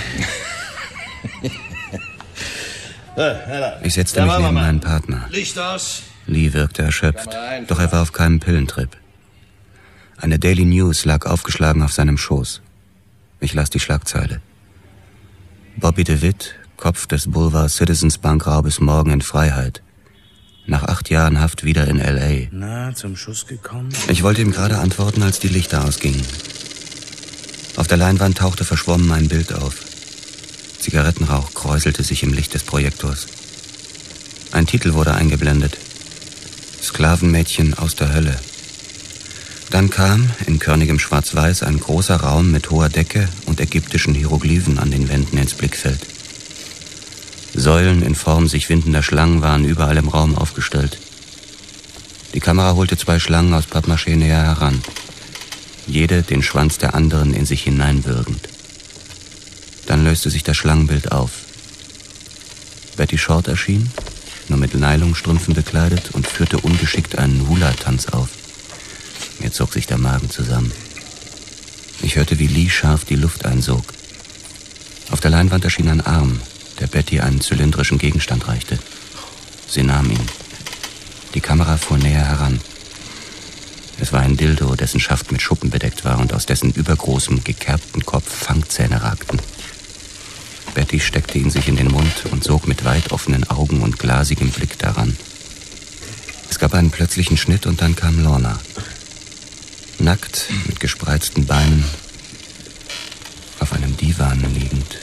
S2: Ich setzte mich neben meinen Partner.
S16: Licht aus.
S2: Lee wirkte erschöpft, doch er war auf keinem Pillentrip. Eine Daily News lag aufgeschlagen auf seinem Schoß. Ich las die Schlagzeile. Bobby DeWitt, Kopf des Boulevard Citizens Bankraubes, morgen in Freiheit. Nach acht Jahren Haft wieder in L A.
S1: Na, zum Schuss gekommen?
S2: Ich wollte ihm gerade antworten, als die Lichter ausgingen. Auf der Leinwand tauchte verschwommen ein Bild auf. Zigarettenrauch kräuselte sich im Licht des Projektors. Ein Titel wurde eingeblendet. Sklavenmädchen aus der Hölle. Dann kam, in körnigem Schwarz-Weiß, ein großer Raum mit hoher Decke und ägyptischen Hieroglyphen an den Wänden ins Blickfeld. Säulen in Form sich windender Schlangen waren überall im Raum aufgestellt. Die Kamera holte zwei Schlangen aus Pappmaché näher heran. Jede den Schwanz der anderen in sich hineinwürgend. Dann löste sich das Schlangenbild auf. Betty Short erschien, nur mit Nylonstrümpfen bekleidet und führte ungeschickt einen Hula-Tanz auf. Mir zog sich der Magen zusammen. Ich hörte, wie Lee scharf die Luft einsog. Auf der Leinwand erschien ein Arm, der Betty einen zylindrischen Gegenstand reichte. Sie nahm ihn. Die Kamera fuhr näher heran. Es war ein Dildo, dessen Schaft mit Schuppen bedeckt war und aus dessen übergroßem, gekerbten Kopf Fangzähne ragten. Betty steckte ihn sich in den Mund und sog mit weit offenen Augen und glasigem Blick daran. Es gab einen plötzlichen Schnitt und dann kam Lorna. Nackt, mit gespreizten Beinen, auf einem Divan liegend.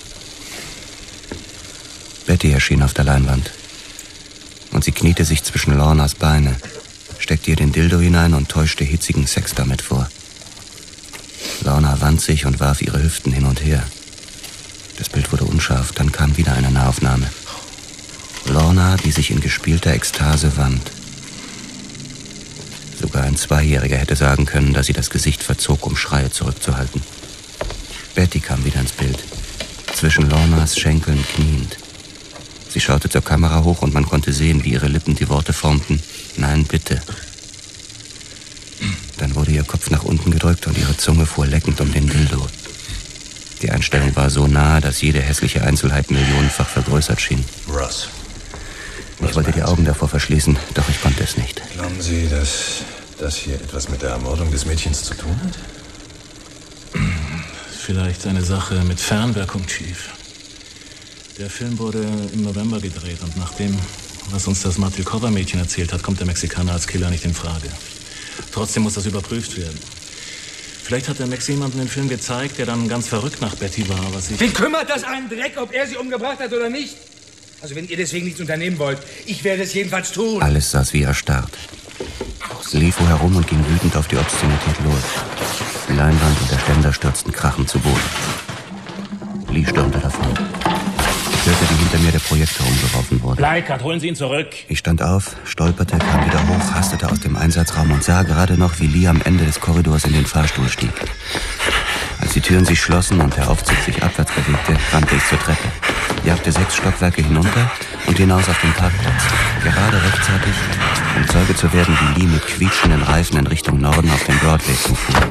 S2: Betty erschien auf der Leinwand. Und sie kniete sich zwischen Lornas Beine, steckte ihr den Dildo hinein und täuschte hitzigen Sex damit vor. Lorna wand sich und warf ihre Hüften hin und her. Das Bild wurde unscharf, dann kam wieder eine Nahaufnahme. Lorna, die sich in gespielter Ekstase wand. Sogar ein Zweijähriger hätte sagen können, dass sie das Gesicht verzog, um Schreie zurückzuhalten. Betty kam wieder ins Bild, zwischen Lornas Schenkeln kniend. Sie schaute zur Kamera hoch und man konnte sehen, wie ihre Lippen die Worte formten: Nein, bitte. Dann wurde ihr Kopf nach unten gedrückt und ihre Zunge fuhr leckend um den Dildo. Die Einstellung war so nahe, dass jede hässliche Einzelheit millionenfach vergrößert schien.
S16: Ross.
S2: Ich wollte die Augen davor verschließen, doch ich konnte es nicht.
S16: Glauben Sie, dass das hier etwas mit der Ermordung des Mädchens zu tun hat?
S8: Vielleicht eine Sache mit Fernwirkung, Chief. Der Film wurde im November gedreht und nach dem, was uns das Matilkova-Mädchen erzählt hat, kommt der Mexikaner als Killer nicht in Frage. Trotzdem muss das überprüft werden. Vielleicht hat der Mex jemanden den Film gezeigt, der dann ganz verrückt nach Betty war, was ich...
S1: Wen kümmert das einen Dreck, ob er sie umgebracht hat oder nicht? Also wenn ihr deswegen nichts unternehmen wollt, ich werde es jedenfalls tun.
S2: Alles saß wie erstarrt. Lee fuhr herum und ging wütend auf die Obszönität los. Die Leinwand und der Ständer stürzten krachend zu Boden. Lee stürmte davon. Ich hörte, wie hinter mir der Projektor umgeworfen wurde.
S5: Bleikert, holen Sie ihn zurück.
S2: Ich stand auf, stolperte, kam wieder hoch, hastete aus dem Einsatzraum und sah gerade noch, wie Lee am Ende des Korridors in den Fahrstuhl stieg. Als die Türen sich schlossen und der Aufzug sich abwärts bewegte, rannte ich zur Treppe, jagte sechs Stockwerke hinunter und hinaus auf den Parkplatz. Gerade rechtzeitig, um Zeuge zu werden, wie Lee mit quietschenden Reifen in Richtung Norden auf den Broadway zufuhr.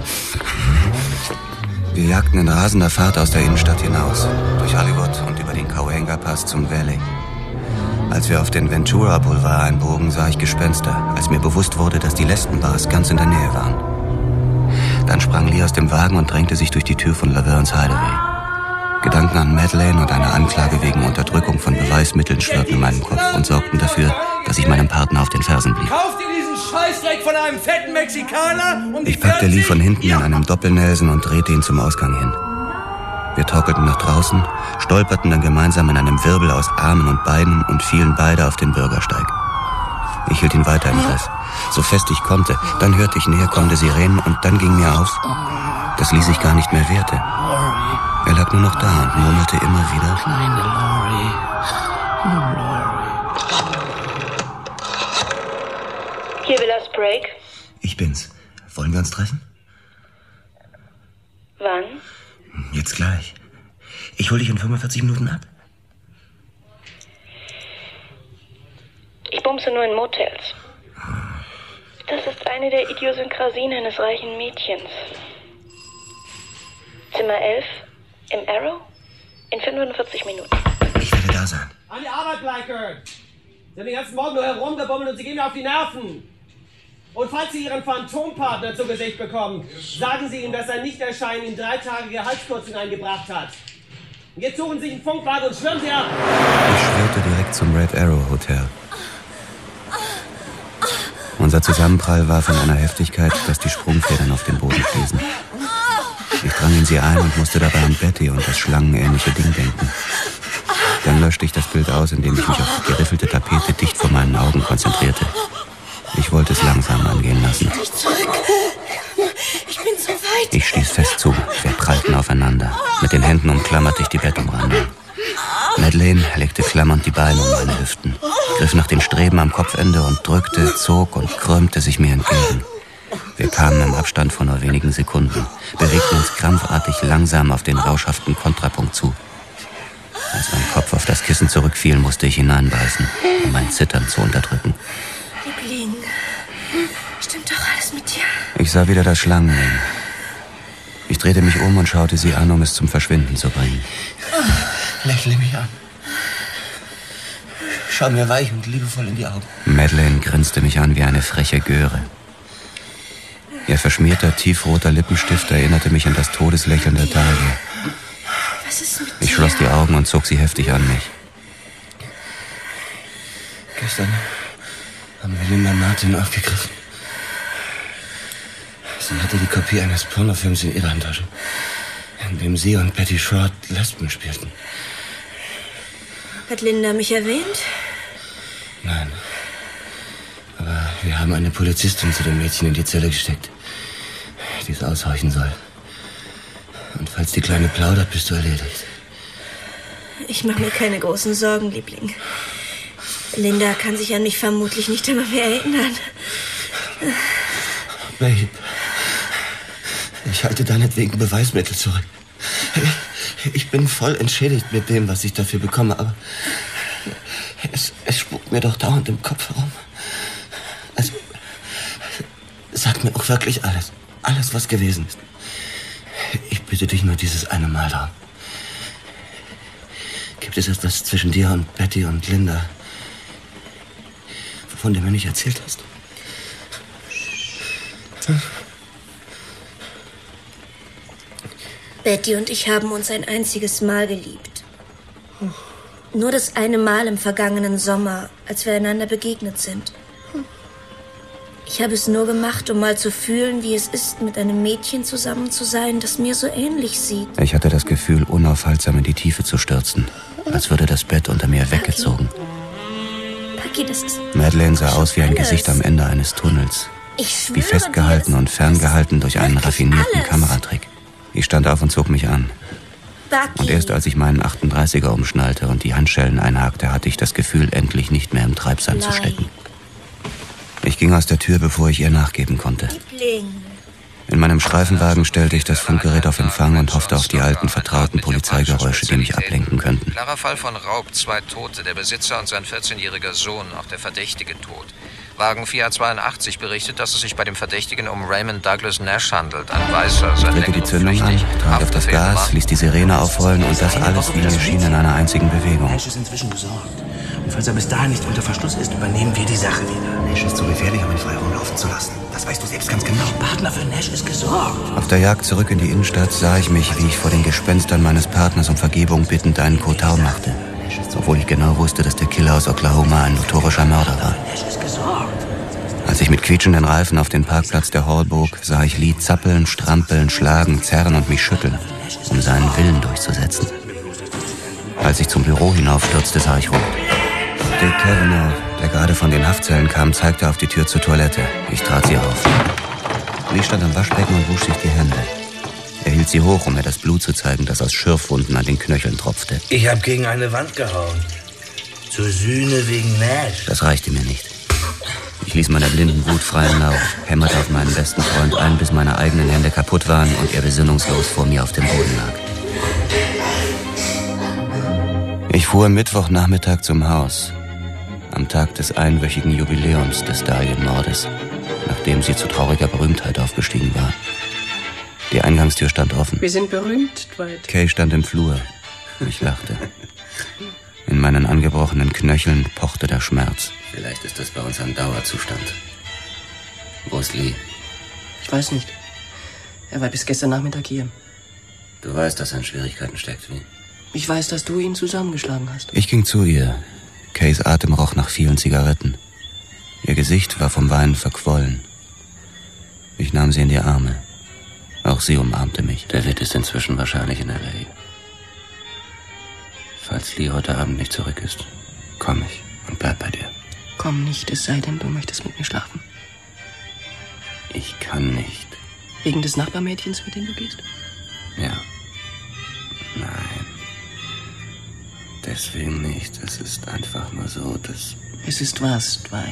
S2: Wir jagten in rasender Fahrt aus der Innenstadt hinaus, durch Hollywood und über den Cahuenga Pass zum Valley. Als wir auf den Ventura Boulevard einbogen, sah ich Gespenster, als mir bewusst wurde, dass die Leston-Bars ganz in der Nähe waren. Dann sprang Lee aus dem Wagen und drängte sich durch die Tür von Laverne's Hideaway. Gedanken an Madeleine und eine Anklage wegen Unterdrückung von Beweismitteln schwirrten in meinem Kopf und sorgten dafür, dass ich meinem Partner auf den Fersen blieb.
S1: Kauft ihr diesen Scheißdreck von einem fetten Mexikaner? Um
S2: ich packte Lee von hinten in einem Doppelnelsen und drehte ihn zum Ausgang hin. Wir torkelten nach draußen, stolperten dann gemeinsam in einem Wirbel aus Armen und Beinen und fielen beide auf den Bürgersteig. Ich hielt ihn weiter im Griff, so fest ich konnte. Dann hörte ich näherkommende Sirenen und dann ging mir auf, dass Lee sich gar nicht mehr wehrte. Er lag nur noch da und murmelte immer wieder:
S9: Kleine Laurie, oh Laurie.
S4: Hier Villa Sprague.
S3: Ich bin's. Wollen wir uns treffen?
S4: Wann?
S3: Jetzt gleich. Ich hol dich in fünfundvierzig Minuten ab.
S4: Ich bumse nur in Motels. Das ist eine der Idiosynkrasien eines reichen Mädchens. Zimmer elf im Arrow in fünfundvierzig Minuten.
S3: Ich werde da sein.
S13: An die Arbeit, Bleikert! Sie haben den ganzen Morgen nur herumgebummelt und Sie gehen mir auf die Nerven. Und falls Sie Ihren Phantompartner zu Gesicht bekommen, sagen Sie ihm, dass sein Nichterscheinen ihm drei Tage Gehaltskürzung eingebracht hat. Und jetzt suchen Sie sich einen Funkwagen und schwirren Sie ab!
S2: Ich schwirrte direkt zum Red Arrow Hotel. Unser Zusammenprall war von einer Heftigkeit, dass die Sprungfedern auf den Boden stießen. Ich drang in sie ein und musste dabei an Betty und das schlangenähnliche Ding denken. Dann löschte ich das Bild aus, indem ich mich auf die geriffelte Tapete dicht vor meinen Augen konzentrierte. Ich wollte es langsam angehen lassen.
S15: Nicht zurück. Ich bin so weit.
S2: Ich stieß fest zu. Wir prallten aufeinander. Mit den Händen umklammerte ich die Bettumrande. Madeleine legte klammernd die Beine um meine Hüften, griff nach den Streben am Kopfende und drückte, zog und krümmte sich mir entgegen. Wir kamen im Abstand von nur wenigen Sekunden, bewegten uns krampfartig langsam auf den rauschhaften Kontrapunkt zu. Als mein Kopf auf das Kissen zurückfiel, musste ich hineinbeißen, um mein Zittern zu unterdrücken.
S15: Liebling, stimmt doch alles mit dir?
S2: Ich sah wieder das Schlangending. Ich drehte mich um und schaute sie an, um es zum Verschwinden zu bringen.
S3: Lächle mich an. Schau mir weich und liebevoll in die Augen.
S2: Madeleine grinste mich an wie eine freche Göre. Ihr verschmierter, tiefroter Lippenstift erinnerte mich an das Todeslächeln der Dahlia.
S15: Was ist mit dir?
S2: Ich schloss die Augen und zog sie heftig an mich.
S3: Gestern haben wir Linda Martin aufgegriffen. Sie hatte die Kopie eines Pornofilms in ihrer Handtasche, in dem sie und Betty Short Lesben spielten.
S15: Hat Linda mich erwähnt?
S3: Nein. Aber wir haben eine Polizistin zu dem Mädchen in die Zelle gesteckt, die es aushorchen soll. Und falls die Kleine plaudert, bist du erledigt.
S15: Ich mache mir keine großen Sorgen, Liebling. Linda kann sich an mich vermutlich nicht einmal mehr erinnern.
S3: Babe, ich halte deinetwegen Beweismittel zurück. Ich bin voll entschädigt mit dem, was ich dafür bekomme, aber es, es spukt mir doch dauernd im Kopf herum. Also, sag mir auch wirklich alles. Alles, was gewesen ist. Ich bitte dich nur dieses eine Mal darum. Gibt es etwas zwischen dir und Betty und Linda, von dem du nicht erzählt hast? Hm?
S4: Betty und ich haben uns ein einziges Mal geliebt. Nur das eine Mal im vergangenen Sommer, als wir einander begegnet sind. Ich habe es nur gemacht, um mal zu fühlen, wie es ist, mit einem Mädchen zusammen zu sein, das mir so ähnlich sieht.
S2: Ich hatte das Gefühl, unaufhaltsam in die Tiefe zu stürzen, als würde das Bett unter mir weggezogen.
S4: Paki, das ist...
S2: Madeleine sah aus wie ein Gesicht am Ende eines Tunnels,
S4: Ich
S2: wie festgehalten und ferngehalten durch einen raffinierten
S4: alles.
S2: Kameratrick. Ich stand auf und zog mich an.
S4: Bucky.
S2: Und erst als ich meinen achtunddreißiger umschnallte und die Handschellen einhakte, hatte ich das Gefühl, endlich nicht mehr im Treibsand zu stecken. Ich ging aus der Tür, bevor ich ihr nachgeben konnte. In meinem Streifenwagen stellte ich das Funkgerät auf Empfang und hoffte auf die alten, vertrauten Polizeigeräusche, die mich ablenken könnten.
S12: Klarer Fall von Raub, zwei Tote, der Besitzer und sein vierzehnjähriger Sohn, auch der Verdächtige tot. Wagen vier A zweiundachtzig berichtet, dass es sich bei dem Verdächtigen um Raymond Douglas Nash handelt, ein Weißer,
S2: Ich
S12: seit
S2: drehte die
S12: längerem
S2: Zündung an,
S12: flüchtig.
S2: trat auf das Gas, ließ die Sirene aufrollen und das alles wie mir schien in einer einzigen Bewegung.
S1: Nash ist inzwischen besorgt. Und falls er bis dahin nicht unter Verschluss ist, übernehmen wir die Sache wieder. Nash ist zu gefährlich, um ihn frei rumlaufen zu lassen. Das weißt du selbst ganz genau. Der Partner für Nash ist gesorgt.
S2: Auf der Jagd zurück in die Innenstadt sah ich mich, wie ich vor den Gespenstern meines Partners um Vergebung bittend einen Kotau machte. Obwohl ich genau wusste, dass der Killer aus Oklahoma ein notorischer Mörder war.
S1: Nash ist gesorgt.
S2: Als ich mit quietschenden Reifen auf den Parkplatz der Hall bog, sah ich Lee zappeln, strampeln, schlagen, zerren und mich schütteln, um seinen Willen durchzusetzen. Als ich zum Büro hinaufstürzte, sah ich rot. Dick Kavanaugh, der gerade von den Haftzellen kam, zeigte auf die Tür zur Toilette. Ich trat sie auf. Lee stand am Waschbecken und wusch sich die Hände. Er hielt sie hoch, um mir das Blut zu zeigen, das aus Schürfwunden an den Knöcheln tropfte.
S1: Ich hab gegen eine Wand gehauen. Zur Sühne wegen Nash.
S2: Das reichte mir nicht. Ich ließ meiner blinden Wut freien Lauf, hämmerte auf meinen besten Freund ein, bis meine eigenen Hände kaputt waren und er besinnungslos vor mir auf dem Boden lag. Ich fuhr Mittwochnachmittag zum Haus, am Tag des einwöchigen Jubiläums des Dahlia-Mordes, nachdem sie zu trauriger Berühmtheit aufgestiegen war. Die Eingangstür stand offen.
S17: Wir sind berühmt, Dwight.
S2: Kay stand im Flur. Ich lachte. In meinen angebrochenen Knöcheln pochte der Schmerz.
S3: Vielleicht ist das bei uns ein Dauerzustand. Wo ist Lee?
S17: Ich weiß nicht. Er war bis gestern Nachmittag hier.
S3: Du weißt, dass er in Schwierigkeiten steckt, wie?
S17: Ich weiß, dass du ihn zusammengeschlagen hast.
S2: Ich ging zu ihr. Kays Atem roch nach vielen Zigaretten. Ihr Gesicht war vom Weinen verquollen. Ich nahm sie in die Arme. Auch sie umarmte mich.
S3: David ist inzwischen wahrscheinlich in L A. Falls Lee heute Abend nicht zurück ist, komm ich und bleib bei dir.
S17: Komm nicht, es sei denn, du möchtest mit mir schlafen.
S3: Ich kann nicht.
S17: Wegen des Nachbarmädchens, mit dem du gehst?
S3: Ja. Nein. Deswegen nicht. Es ist einfach nur so, dass...
S17: Es ist was, Dwight?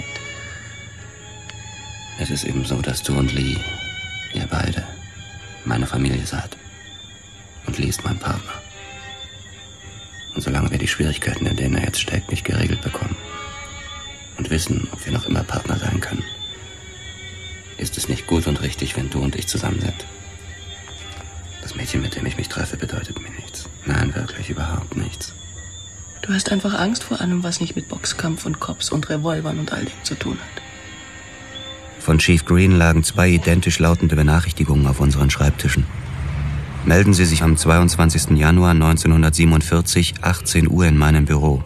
S3: Es ist eben so, dass du und Lee, ihr beide, meine Familie seid. Und Lee ist mein Partner. Und solange wir die Schwierigkeiten, in denen er jetzt steckt, nicht geregelt bekommen und wissen, ob wir noch immer Partner sein können, ist es nicht gut und richtig, wenn du und ich zusammen sind. Das Mädchen, mit dem ich mich treffe, bedeutet mir nichts. Nein, wirklich überhaupt nichts.
S17: Du hast einfach Angst vor allem, was nicht mit Boxkampf und Cops und Revolvern und all dem zu tun hat.
S2: Von Chief Green lagen zwei identisch lautende Benachrichtigungen auf unseren Schreibtischen. Melden Sie sich am zweiundzwanzigsten Januar neunzehnhundertsiebenundvierzig, achtzehn Uhr in meinem Büro.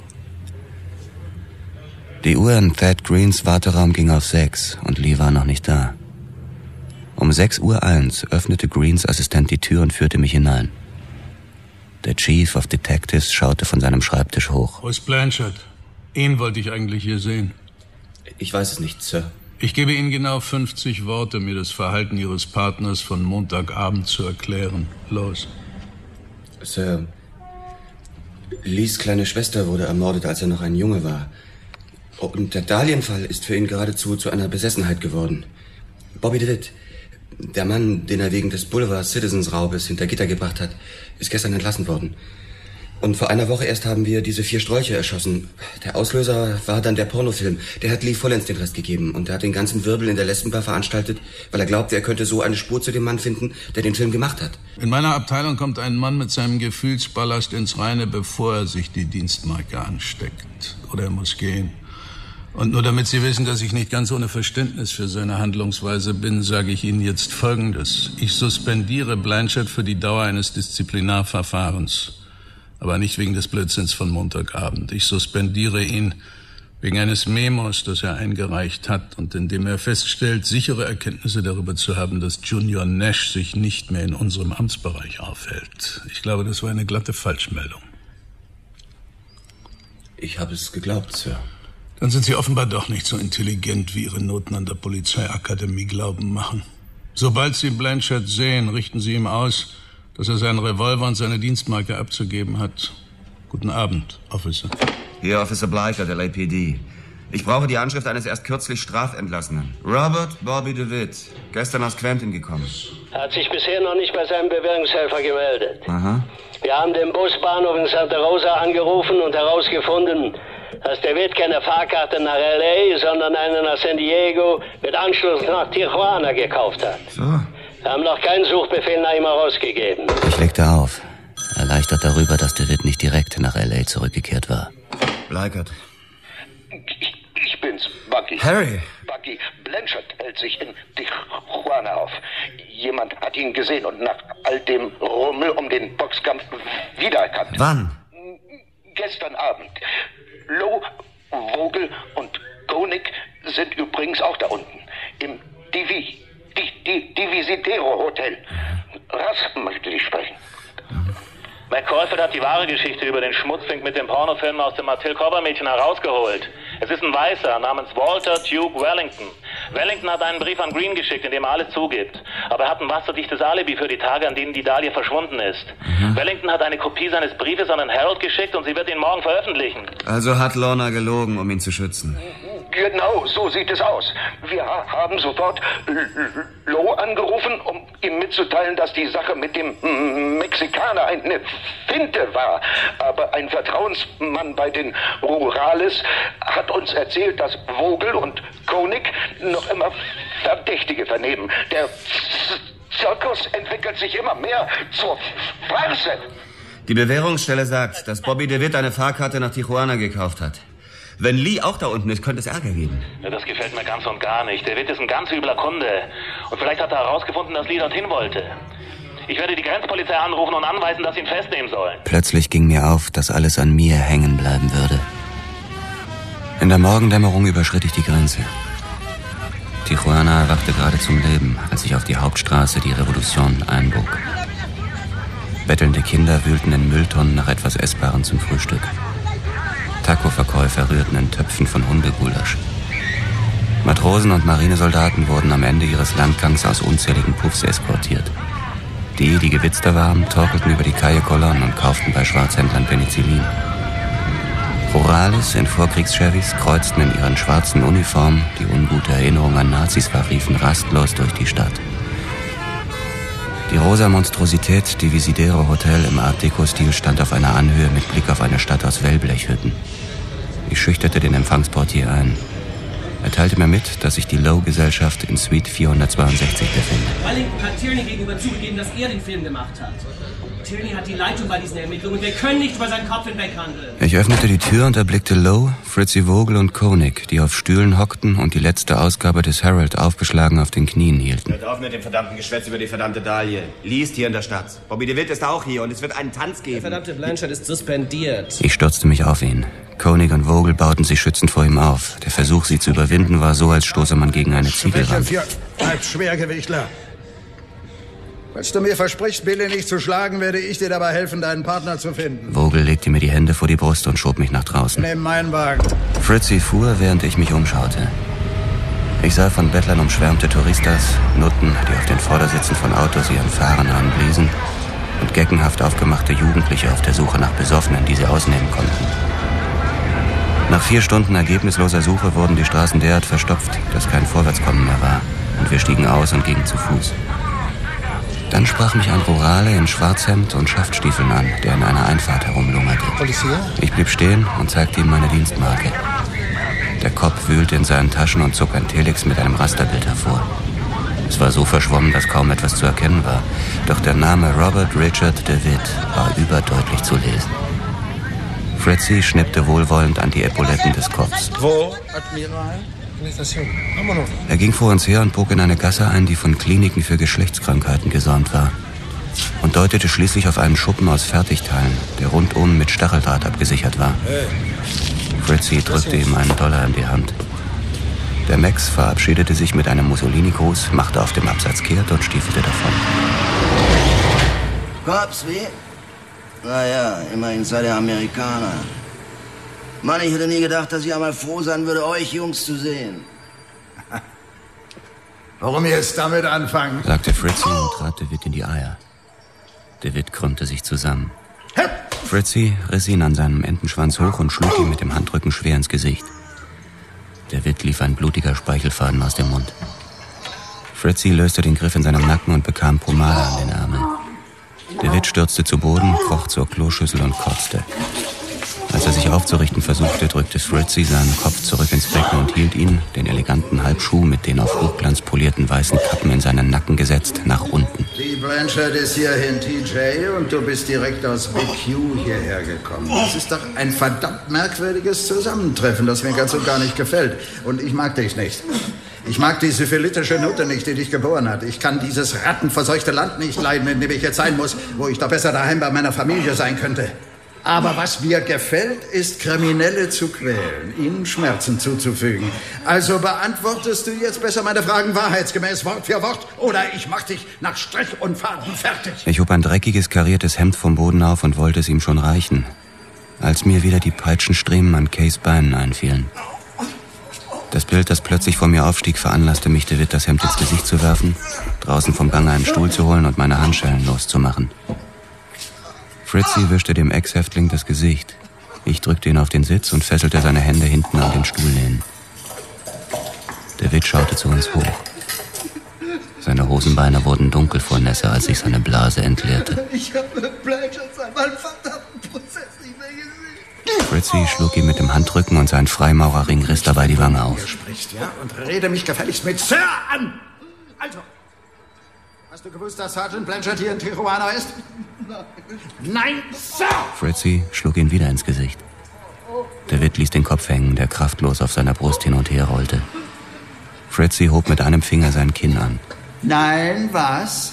S2: Die Uhr in Thad Greens Warteraum ging auf sechs und Lee war noch nicht da. Um sechs Uhr eins öffnete Greens Assistent die Tür und führte mich hinein. Der Chief of Detectives schaute von seinem Schreibtisch hoch.
S18: Wo ist Blanchard? Ihn wollte ich eigentlich hier sehen.
S3: Ich weiß es nicht, Sir.
S18: Ich gebe Ihnen genau fünfzig Worte, mir das Verhalten Ihres Partners von Montagabend zu erklären. Los.
S3: Sir, Lees kleine Schwester wurde ermordet, als er noch ein Junge war. Und der Dahlienfall ist für ihn geradezu zu einer Besessenheit geworden. Bobby DeWitt,
S2: Der Mann, den er wegen des Boulevard Citizens Raubes hinter Gitter gebracht hat, ist gestern entlassen worden. Und vor einer Woche erst haben wir diese vier Strolche erschossen. Der Auslöser war dann der Pornofilm. Der hat Lee vollends den Rest gegeben. Und er hat den ganzen Wirbel in der Lesbenbar veranstaltet, weil er glaubte, er könnte so eine Spur zu dem Mann finden, der den Film gemacht hat.
S18: In meiner Abteilung kommt ein Mann mit seinem Gefühlsballast ins Reine, bevor er sich die Dienstmarke ansteckt. Oder er muss gehen. Und nur damit Sie wissen, dass ich nicht ganz ohne Verständnis für seine Handlungsweise bin, sage ich Ihnen jetzt Folgendes. Ich suspendiere Blanchard für die Dauer eines Disziplinarverfahrens. Aber nicht wegen des Blödsinns von Montagabend. Ich suspendiere ihn wegen eines Memos, das er eingereicht hat und in dem er feststellt, sichere Erkenntnisse darüber zu haben, dass Junior Nash sich nicht mehr in unserem Amtsbereich aufhält. Ich glaube, das war eine glatte Falschmeldung.
S2: Ich habe es geglaubt, Sir.
S18: Dann sind Sie offenbar doch nicht so intelligent, wie Ihre Noten an der Polizeiakademie glauben machen. Sobald Sie Blanchard sehen, richten Sie ihm aus, dass er seinen Revolver und seine Dienstmarke abzugeben hat. Guten Abend, Officer.
S2: Hier, Officer Bleicher, der L A P D. Ich brauche die Anschrift eines erst kürzlich Strafentlassenen. Robert Bobby DeWitt, gestern aus Quentin gekommen.
S19: Hat sich bisher noch nicht bei seinem Bewährungshelfer gemeldet.
S2: Aha.
S19: Wir haben den Busbahnhof in Santa Rosa angerufen und herausgefunden, dass DeWitt keine Fahrkarte nach L A, sondern eine nach San Diego mit Anschluss nach Tijuana gekauft hat.
S2: So.
S19: Wir haben noch keinen Suchbefehl nach ihm herausgegeben.
S2: Ich legte auf, erleichtert darüber, dass DeWitt nicht direkt nach L A zurückgekehrt war. Bleikert.
S20: Ich, ich bin's, Bucky.
S2: Harry.
S20: Bucky, Blanchard hält sich in Tijuana auf. Jemand hat ihn gesehen und nach all dem Rummel um den Boxkampf wiedererkannt.
S2: Wann?
S20: Gestern Abend. Lowe, Vogel und Koenig sind übrigens auch da unten. Im Divi. Die, die, die Visidero Hotel. Russ möchte dich sprechen.
S21: McCaulfield hat die wahre Geschichte über den Schmutzfink mit dem Pornofilm aus dem Mathilde-Kobber-Mädchen herausgeholt. Es ist ein Weißer namens Walter Duke Wellington. Wellington hat einen Brief an Green geschickt, in dem er alles zugibt. Aber er hat ein wasserdichtes Alibi für die Tage, an denen die Dahlia verschwunden ist. Mhm. Wellington hat eine Kopie seines Briefes an den Herald geschickt und sie wird ihn morgen veröffentlichen.
S2: Also hat Lorna gelogen, um ihn zu schützen.
S20: Genau, so sieht es aus. Wir haben sofort Lowe angerufen, um ihm mitzuteilen, dass die Sache mit dem Mexikaner eine Finte war. Aber ein Vertrauensmann bei den Rurales hat uns erzählt, dass Vogel und Koenig noch immer Verdächtige vernehmen. Der Zirkus entwickelt sich immer mehr zur Farce.
S2: Die Bewährungsstelle sagt, dass Bobby DeWitt eine Fahrkarte nach Tijuana gekauft hat. Wenn Lee auch da unten ist, könnte es Ärger geben.
S21: Ja, das gefällt mir ganz und gar nicht. Der Witt ist ein ganz übler Kunde. Und vielleicht hat er herausgefunden, dass Lee dorthin wollte. Ich werde die Grenzpolizei anrufen und anweisen, dass sie ihn festnehmen sollen.
S2: Plötzlich ging mir auf, dass alles an mir hängen bleiben würde. In der Morgendämmerung überschritt ich die Grenze. Tijuana erwachte gerade zum Leben, als ich auf die Hauptstraße die Revolution einbog. Bettelnde Kinder wühlten in Mülltonnen nach etwas Essbarem zum Frühstück. Taco-Verkäufer rührten in Töpfen von Hundegulasch. Matrosen und Marinesoldaten wurden am Ende ihres Landgangs aus unzähligen Puffs eskortiert. Die, die gewitzter waren, torkelten über die Calle-Kolonnen und kauften bei Schwarzhändlern Penicillin. Rurales in Vorkriegs-Chevys kreuzten in ihren schwarzen Uniformen, die ungute Erinnerung an Nazis verriefen, rastlos durch die Stadt. Die rosa Monstrosität, die Visidero Hotel im Art-Deco-Stil, stand auf einer Anhöhe mit Blick auf eine Stadt aus Wellblechhütten. Ich schüchterte den Empfangsportier ein. Er teilte mir mit, dass sich die Lowe-Gesellschaft in Suite vierhundertzweiundsechzig befinde.
S13: Wellington hat Tierney gegenüber zugegeben, dass er den Film gemacht hat. Tierney hat die Leitung bei diesen Ermittlungen. Wir können nicht über seinen Kopf hinweg handeln.
S2: Ich öffnete die Tür und erblickte Lowe, Fritzy Vogel und Koenig, die auf Stühlen hockten und die letzte Ausgabe des Herald aufgeschlagen auf den Knien hielten.
S1: Hört auf mit dem verdammten Geschwätz über die verdammte Dahlia. Lee ist hier in der Stadt. Bobby DeWitt ist auch hier und es wird einen Tanz geben.
S13: Der verdammte Blanchard ist suspendiert.
S2: Ich stürzte mich auf ihn. Koenig und Vogel bauten sich schützend vor ihm auf. Der Versuch, sie zu überwinden, war so, als stoße man gegen eine Ziegelwand.
S11: Als Schwergewichtler. Falls du mir versprichst, Billy nicht zu schlagen, werde ich dir dabei helfen, deinen Partner zu finden.
S2: Vogel legte mir die Hände vor die Brust und schob mich nach draußen.
S11: Nimm meinen Wagen.
S2: Fritzy fuhr, während ich mich umschaute. Ich sah von Bettlern umschwärmte Touristas, Nutten, die auf den Vordersitzen von Autos ihren Fahrern anbliesen, und geckenhaft aufgemachte Jugendliche auf der Suche nach Besoffenen, die sie ausnehmen konnten. Nach vier Stunden ergebnisloser Suche wurden die Straßen derart verstopft, dass kein Vorwärtskommen mehr war, und wir stiegen aus und gingen zu Fuß. Dann sprach mich ein Rurale in Schwarzhemd und Schaftstiefeln an, der in einer Einfahrt herumlungerte. Ich blieb stehen und zeigte ihm meine Dienstmarke. Der Cop wühlte in seinen Taschen und zog ein Telex mit einem Rasterbild hervor. Es war so verschwommen, dass kaum etwas zu erkennen war. Doch der Name Robert Richard DeWitt war überdeutlich zu lesen. Fritzy schnippte wohlwollend an die Epauletten des Cops.
S11: Wo, Admiral?
S2: Er ging vor uns her und bog in eine Gasse ein, die von Kliniken für Geschlechtskrankheiten gesäumt war. Und deutete schließlich auf einen Schuppen aus Fertigteilen, der rundum mit Stacheldraht abgesichert war. Fritzy drückte ihm einen Dollar in die Hand. Der Max verabschiedete sich mit einem Mussolini-Gruß, machte auf dem Absatz kehrt und stiefelte davon.
S3: Cops, wie? Naja, immerhin seid ihr Amerikaner. Mann, ich hätte nie gedacht, dass ich einmal froh sein würde, euch Jungs zu sehen.
S11: Warum jetzt damit anfangen?
S2: Sagte Fritzy und trat DeWitt in die Eier. DeWitt krümmte sich zusammen. Fritzy riss ihn an seinem Entenschwanz hoch und schlug ihn mit dem Handrücken schwer ins Gesicht. DeWitt lief ein blutiger Speichelfaden aus dem Mund. Fritzy löste den Griff in seinem Nacken und bekam Pomade an den Ärmeln. DeWitt stürzte zu Boden, kroch zur Kloschüssel und kotzte. Als er sich aufzurichten versuchte, drückte Fritzy seinen Kopf zurück ins Becken und hielt ihn, den eleganten Halbschuh mit den auf Hochglanz polierten weißen Kappen in seinen Nacken gesetzt, nach unten.
S11: Die Blanchard ist hierhin, T J, und du bist direkt aus Big Q hierher gekommen. Das ist doch ein verdammt merkwürdiges Zusammentreffen, das mir ganz und gar nicht gefällt. Und ich mag dich nicht. Ich mag die syphilitische Nutte nicht, die dich geboren hat. Ich kann dieses rattenverseuchte Land nicht leiden, in dem ich jetzt sein muss, wo ich doch besser daheim bei meiner Familie sein könnte. Aber was mir gefällt, ist, Kriminelle zu quälen, ihnen Schmerzen zuzufügen. Also beantwortest du jetzt besser meine Fragen wahrheitsgemäß, Wort für Wort, oder ich mach dich nach Strich und Faden fertig.
S2: Ich hob ein dreckiges, kariertes Hemd vom Boden auf und wollte es ihm schon reichen, als mir wieder die Peitschenstriemen an Kays Beinen einfielen. Das Bild, das plötzlich vor mir aufstieg, veranlasste mich, DeWitt das Hemd ins Gesicht zu werfen, draußen vom Gang einen Stuhl zu holen und meine Handschellen loszumachen. Fritzy wischte dem Ex-Häftling das Gesicht. Ich drückte ihn auf den Sitz und fesselte seine Hände hinten an den Stuhllehnen. DeWitt schaute zu uns hoch. Seine Hosenbeine wurden dunkel vor Nässe, als sich seine Blase entleerte.
S11: Ich habe Blanchard seit meinem verdammten Prozess nicht mehr gesehen.
S2: Fritzy schlug ihm mit dem Handrücken und sein Freimaurerring riss dabei die Wange auf.
S11: Du sprichst, ja? Und rede mich gefälligst mit Sir an! Also, hast du gewusst, dass Sergeant Blanchard hier in Tijuana ist? Nein, Sir!
S2: Fritzy schlug ihn wieder ins Gesicht. DeWitt ließ den Kopf hängen, der kraftlos auf seiner Brust hin und her rollte. Fritzy hob mit einem Finger sein Kinn an.
S11: Nein, was?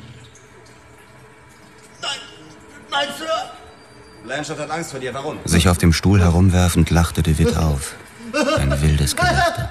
S3: Nein, nein, Sir! Blanchard hat Angst vor dir, warum?
S2: Sich auf dem Stuhl herumwerfend, lachte DeWitt auf. Ein wildes Gelächter.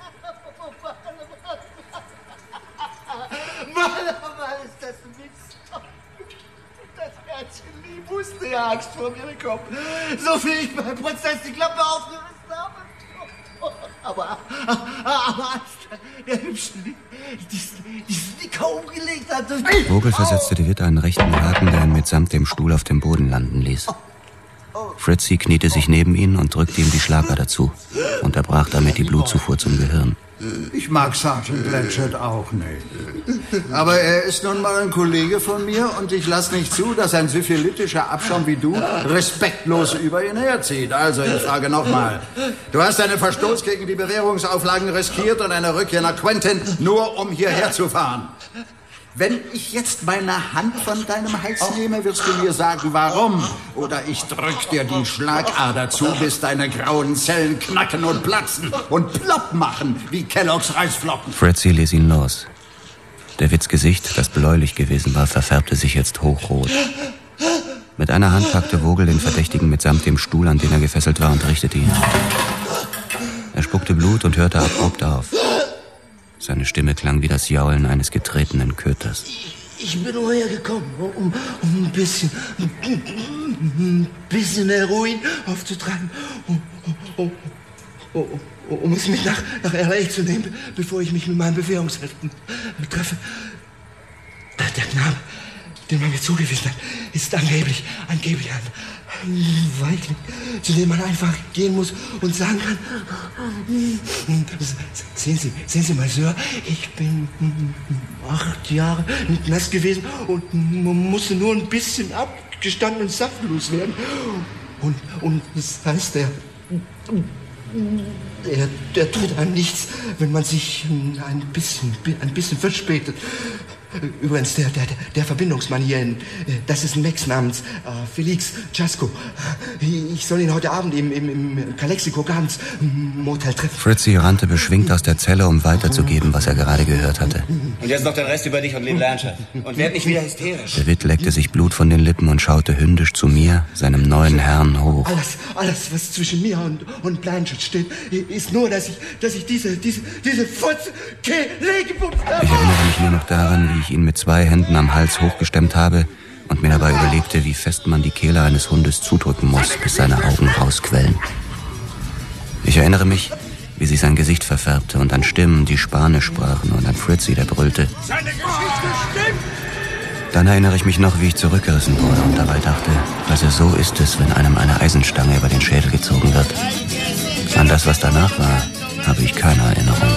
S11: Musste ja Angst vor mir bekommen. So viel ich beim Prozess die Klappe aufgerissen habe. Aber, aber als der hübsche diesen Nicker umgelegt hat.
S2: Vogel versetzte DeWitt einen rechten Haken, der ihn mitsamt dem Stuhl auf dem Boden landen ließ. Fritzy kniete sich neben ihn und drückte ihm die Schlagader zu, unterbrach damit die Blutzufuhr zum Gehirn.
S11: Ich mag Sergeant Blanchard auch nicht. Aber er ist nun mal ein Kollege von mir und ich lasse nicht zu, dass ein syphilitischer Abschaum wie du respektlos über ihn herzieht. Also, ich frage nochmal. Du hast einen Verstoß gegen die Bewährungsauflagen riskiert und eine Rückkehr nach Quentin, nur um hierher zu fahren. Wenn ich jetzt meine Hand von deinem Hals nehme, wirst du mir sagen, warum. Oder ich drück dir die Schlagader zu, bis deine grauen Zellen knacken und platzen und plopp machen, wie Kelloggs Reisflocken.
S2: Fritzy ließ ihn los. DeWitts Gesicht, das bläulich gewesen war, verfärbte sich jetzt hochrot. Mit einer Hand packte Vogel den Verdächtigen mitsamt dem Stuhl, an den er gefesselt war, und richtete ihn. Er spuckte Blut und hörte abrupt auf. Seine Stimme klang wie das Jaulen eines getretenen Köters.
S11: Ich bin nur hergekommen, um, um ein bisschen, ein bisschen Heroin aufzutreiben, um, um, um, um es mit nach, nach L A zu nehmen, bevor ich mich mit meinen Bewährungshälften treffe. Der Knabe, den man mir zugewiesen hat, ist angeblich, angeblich ein,
S1: Weibling, zu dem man einfach gehen muss und sagen kann, sehen Sie, sehen Sie mal, Sir, ich bin acht Jahre nicht nass gewesen und musste nur ein bisschen abgestanden und saftlos werden. Und, und das heißt, der, der, der tut einem nichts, wenn man sich ein bisschen, ein bisschen verspätet. Übrigens, der, der, der Verbindungsmann hier, in, das ist ein Max namens äh, Felix Chasko. Ich soll ihn heute Abend im, im, im Calexico Gardens Motel treffen.
S2: Fritzy rannte beschwingt aus der Zelle, um weiterzugeben, was er gerade gehört hatte.
S3: Und jetzt noch den Rest über dich und Lynn Blanchard. Und werd nicht wieder hysterisch.
S2: David leckte sich Blut von den Lippen und schaute hündisch zu mir, seinem neuen Herrn, hoch.
S1: Alles, alles, was zwischen mir und, und Blanchard steht, ist nur, dass ich, dass ich diese, diese, diese Fotze geputzt habe.
S2: Ich erinnere mich nur noch daran, wie ich ihn mit zwei Händen am Hals hochgestemmt habe und mir dabei überlegte, wie fest man die Kehle eines Hundes zudrücken muss, bis seine Augen rausquellen. Ich erinnere mich, wie sich sein Gesicht verfärbte und an Stimmen, die Spanisch sprachen, und an Fritzy, der brüllte.
S1: Seine Geschichte stimmt!
S2: Dann erinnere ich mich noch, wie ich zurückgerissen wurde und dabei dachte, also so ist es, wenn einem eine Eisenstange über den Schädel gezogen wird. An das, was danach war, habe ich keine Erinnerung.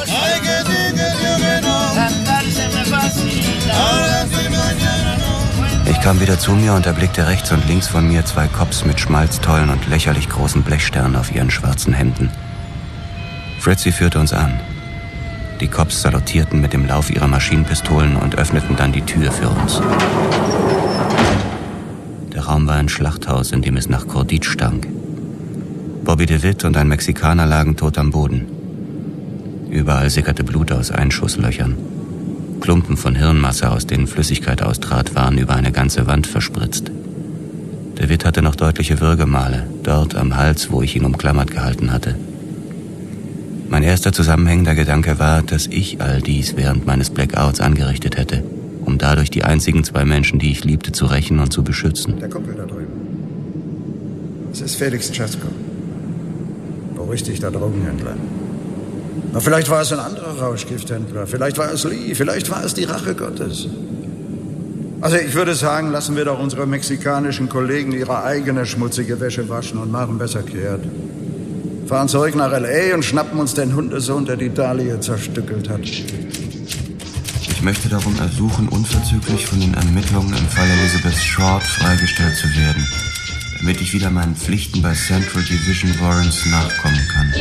S2: Ich kam wieder zu mir und erblickte rechts und links von mir zwei Cops mit Schmalztollen und lächerlich großen Blechsternen auf ihren schwarzen Händen. Fritzy führte uns an. Die Cops salutierten mit dem Lauf ihrer Maschinenpistolen und öffneten dann die Tür für uns. Der Raum war ein Schlachthaus, in dem es nach Kordit stank. Bobby DeWitt und ein Mexikaner lagen tot am Boden. Überall sickerte Blut aus Einschusslöchern. Klumpen von Hirnmasse, aus denen Flüssigkeit austrat, waren über eine ganze Wand verspritzt. DeWitt hatte noch deutliche Würgemale, dort am Hals, wo ich ihn umklammert gehalten hatte. Mein erster zusammenhängender Gedanke war, dass ich all dies während meines Blackouts angerichtet hätte, um dadurch die einzigen zwei Menschen, die ich liebte, zu rächen und zu beschützen.
S11: Der Kumpel da drüben. Das ist Felix Chasko. Berüchtigter Drogenhändler. Na, vielleicht war es ein anderer Rauschgifthändler. Vielleicht war es Lee. Vielleicht war es die Rache Gottes. Also ich würde sagen, lassen wir doch unsere mexikanischen Kollegen ihre eigene schmutzige Wäsche waschen und machen besser kehrt. Fahren zurück nach L A und schnappen uns den Hundesohn, der die Dahlie zerstückelt hat.
S2: Ich möchte darum ersuchen, unverzüglich von den Ermittlungen im Fall Elizabeth Short freigestellt zu werden, damit ich wieder meinen Pflichten bei Central Division Warrants nachkommen kann.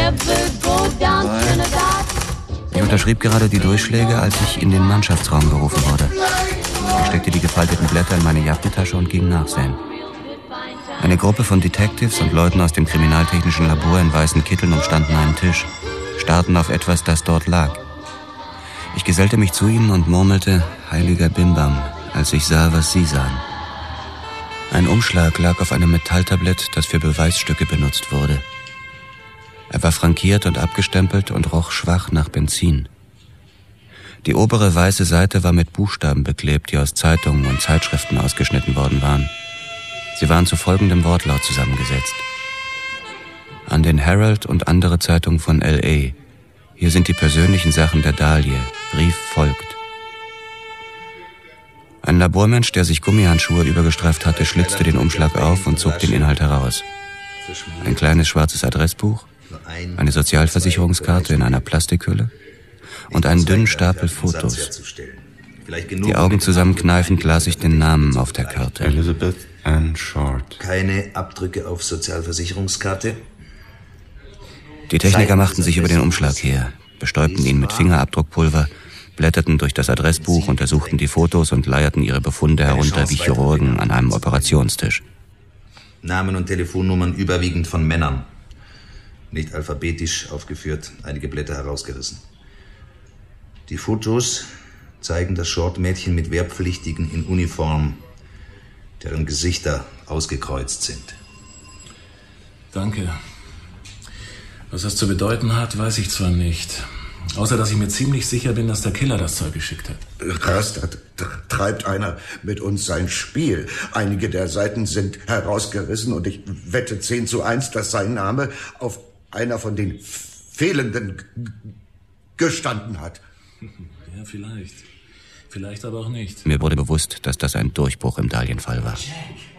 S2: Ich unterschrieb gerade die Durchschläge, als ich in den Mannschaftsraum gerufen wurde. Ich steckte die gefalteten Blätter in meine Jackentasche und ging nachsehen. Eine Gruppe von Detectives und Leuten aus dem kriminaltechnischen Labor in weißen Kitteln umstanden einen Tisch, starrten auf etwas, das dort lag. Ich gesellte mich zu ihnen und murmelte, heiliger Bimbam, als ich sah, was sie sahen. Ein Umschlag lag auf einem Metalltablett, das für Beweisstücke benutzt wurde. Er war frankiert und abgestempelt und roch schwach nach Benzin. Die obere weiße Seite war mit Buchstaben beklebt, die aus Zeitungen und Zeitschriften ausgeschnitten worden waren. Sie waren zu folgendem Wortlaut zusammengesetzt. An den Herald und andere Zeitungen von L A. Hier sind die persönlichen Sachen der Dahlie. Brief folgt. Ein Labormensch, der sich Gummihandschuhe übergestreift hatte, schlitzte den Umschlag auf und zog den Inhalt heraus. Ein kleines schwarzes Adressbuch, eine Sozialversicherungskarte in einer Plastikhülle und einen dünnen Stapel Fotos. Die Augen zusammenkneifend las ich den Namen auf der Karte.
S6: Elizabeth Ann Short. Keine Abdrücke auf Sozialversicherungskarte?
S2: Die Techniker machten sich über den Umschlag her, bestäubten ihn mit Fingerabdruckpulver, blätterten durch das Adressbuch, untersuchten die Fotos und leierten ihre Befunde herunter wie Chirurgen an einem Operationstisch.
S6: Namen und Telefonnummern überwiegend von Männern. Nicht alphabetisch aufgeführt, einige Blätter herausgerissen. Die Fotos zeigen das Short-Mädchen mit Wehrpflichtigen in Uniform, deren Gesichter ausgekreuzt sind.
S8: Danke. Was das zu bedeuten hat, weiß ich zwar nicht. Außer, dass ich mir ziemlich sicher bin, dass der Killer das Zeug geschickt hat.
S14: Das, da treibt einer mit uns sein Spiel. Einige der Seiten sind herausgerissen und ich wette zehn zu eins, dass sein Name auf einer von den fehlenden gestanden hat.
S8: Ja, vielleicht. Vielleicht aber auch nicht.
S2: Mir wurde bewusst, dass das ein Durchbruch im Dahlienfall war.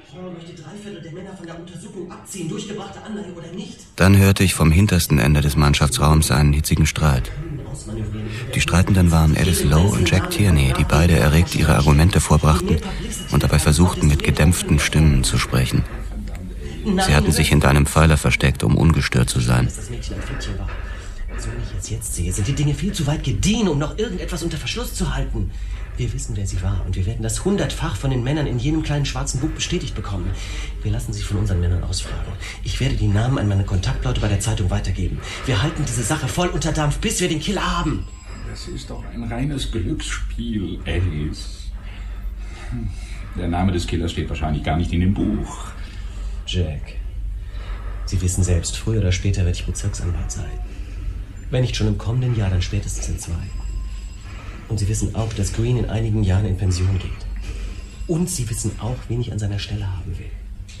S2: Dann hörte ich vom hintersten Ende des Mannschaftsraums einen hitzigen Streit. Die Streitenden waren Alice Lowe und Jack Tierney, die beide erregt ihre Argumente vorbrachten und dabei versuchten, mit gedämpften Stimmen zu sprechen. Sie hatten sich hinter einem Pfeiler versteckt, um ungestört zu sein.
S7: So wie ich es jetzt sehe, sind die Dinge viel zu weit gediehen, um noch irgendetwas unter Verschluss zu halten. Wir wissen, wer sie war, und wir werden das hundertfach von den Männern in jenem kleinen schwarzen Buch bestätigt bekommen. Wir lassen sie von unseren Männern ausfragen. Ich werde die Namen an meine Kontaktleute bei der Zeitung weitergeben. Wir halten diese Sache voll unter Dampf, bis wir den Killer haben.
S22: Das ist doch ein reines Glücksspiel, Alice. Der Name des Killers steht wahrscheinlich gar nicht in dem Buch.
S7: Jack, Sie wissen selbst, früher oder später werde ich Bezirksanwalt sein. Wenn nicht schon im kommenden Jahr, dann spätestens in zwei. Und Sie wissen auch, dass Green in einigen Jahren in Pension geht. Und Sie wissen auch, wen ich an seiner Stelle haben will.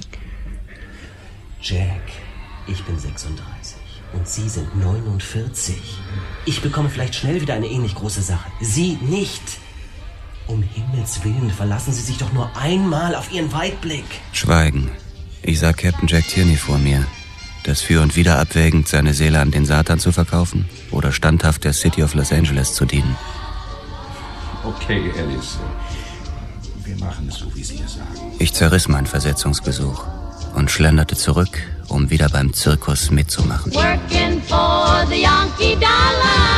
S7: Jack, ich bin sechsunddreißig und Sie sind neunundvierzig. Ich bekomme vielleicht schnell wieder eine ähnlich große Sache. Sie nicht. Um Himmels Willen, verlassen Sie sich doch nur einmal auf Ihren Weitblick.
S2: Schweigen. Ich sah Captain Jack Tierney vor mir. Das für und wider abwägend, seine Seele an den Satan zu verkaufen oder standhaft der City of Los Angeles zu dienen.
S22: Okay, Alice. Wir machen es so, wie Sie es sagen.
S2: Ich zerriss meinen Versetzungsgesuch und schlenderte zurück, um wieder beim Zirkus mitzumachen.
S23: Working for the Yankee Dollar.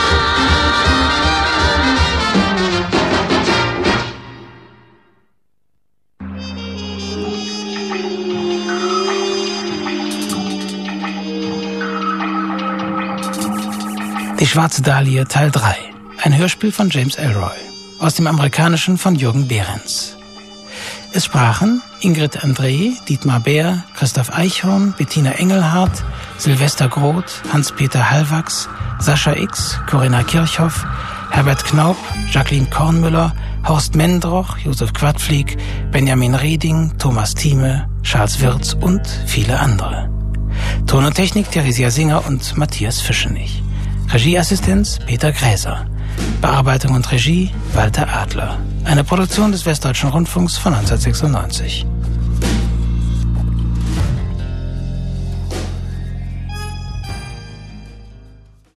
S24: Die schwarze Dahlie Teil drei. Ein Hörspiel von James Ellroy. Aus dem Amerikanischen von Jürgen Behrens. Es sprachen Ingrid André, Dietmar Bär, Christoph Eichhorn, Bettina Engelhardt, Sylvester Groth, Hans-Peter Hallwachs, Sascha X, Corinna Kirchhoff, Herbert Knaup, Jacqueline Kornmüller, Horst Mendroch, Josef Quadflieg, Benjamin Reding, Thomas Thieme, Charles Wirz und viele andere. Ton und Technik Theresia Singer und Matthias Fischenich. Regieassistenz Peter Gräser. Bearbeitung und Regie Walter Adler. Eine Produktion des Westdeutschen Rundfunks von neunzehnhundertsechsundneunzig.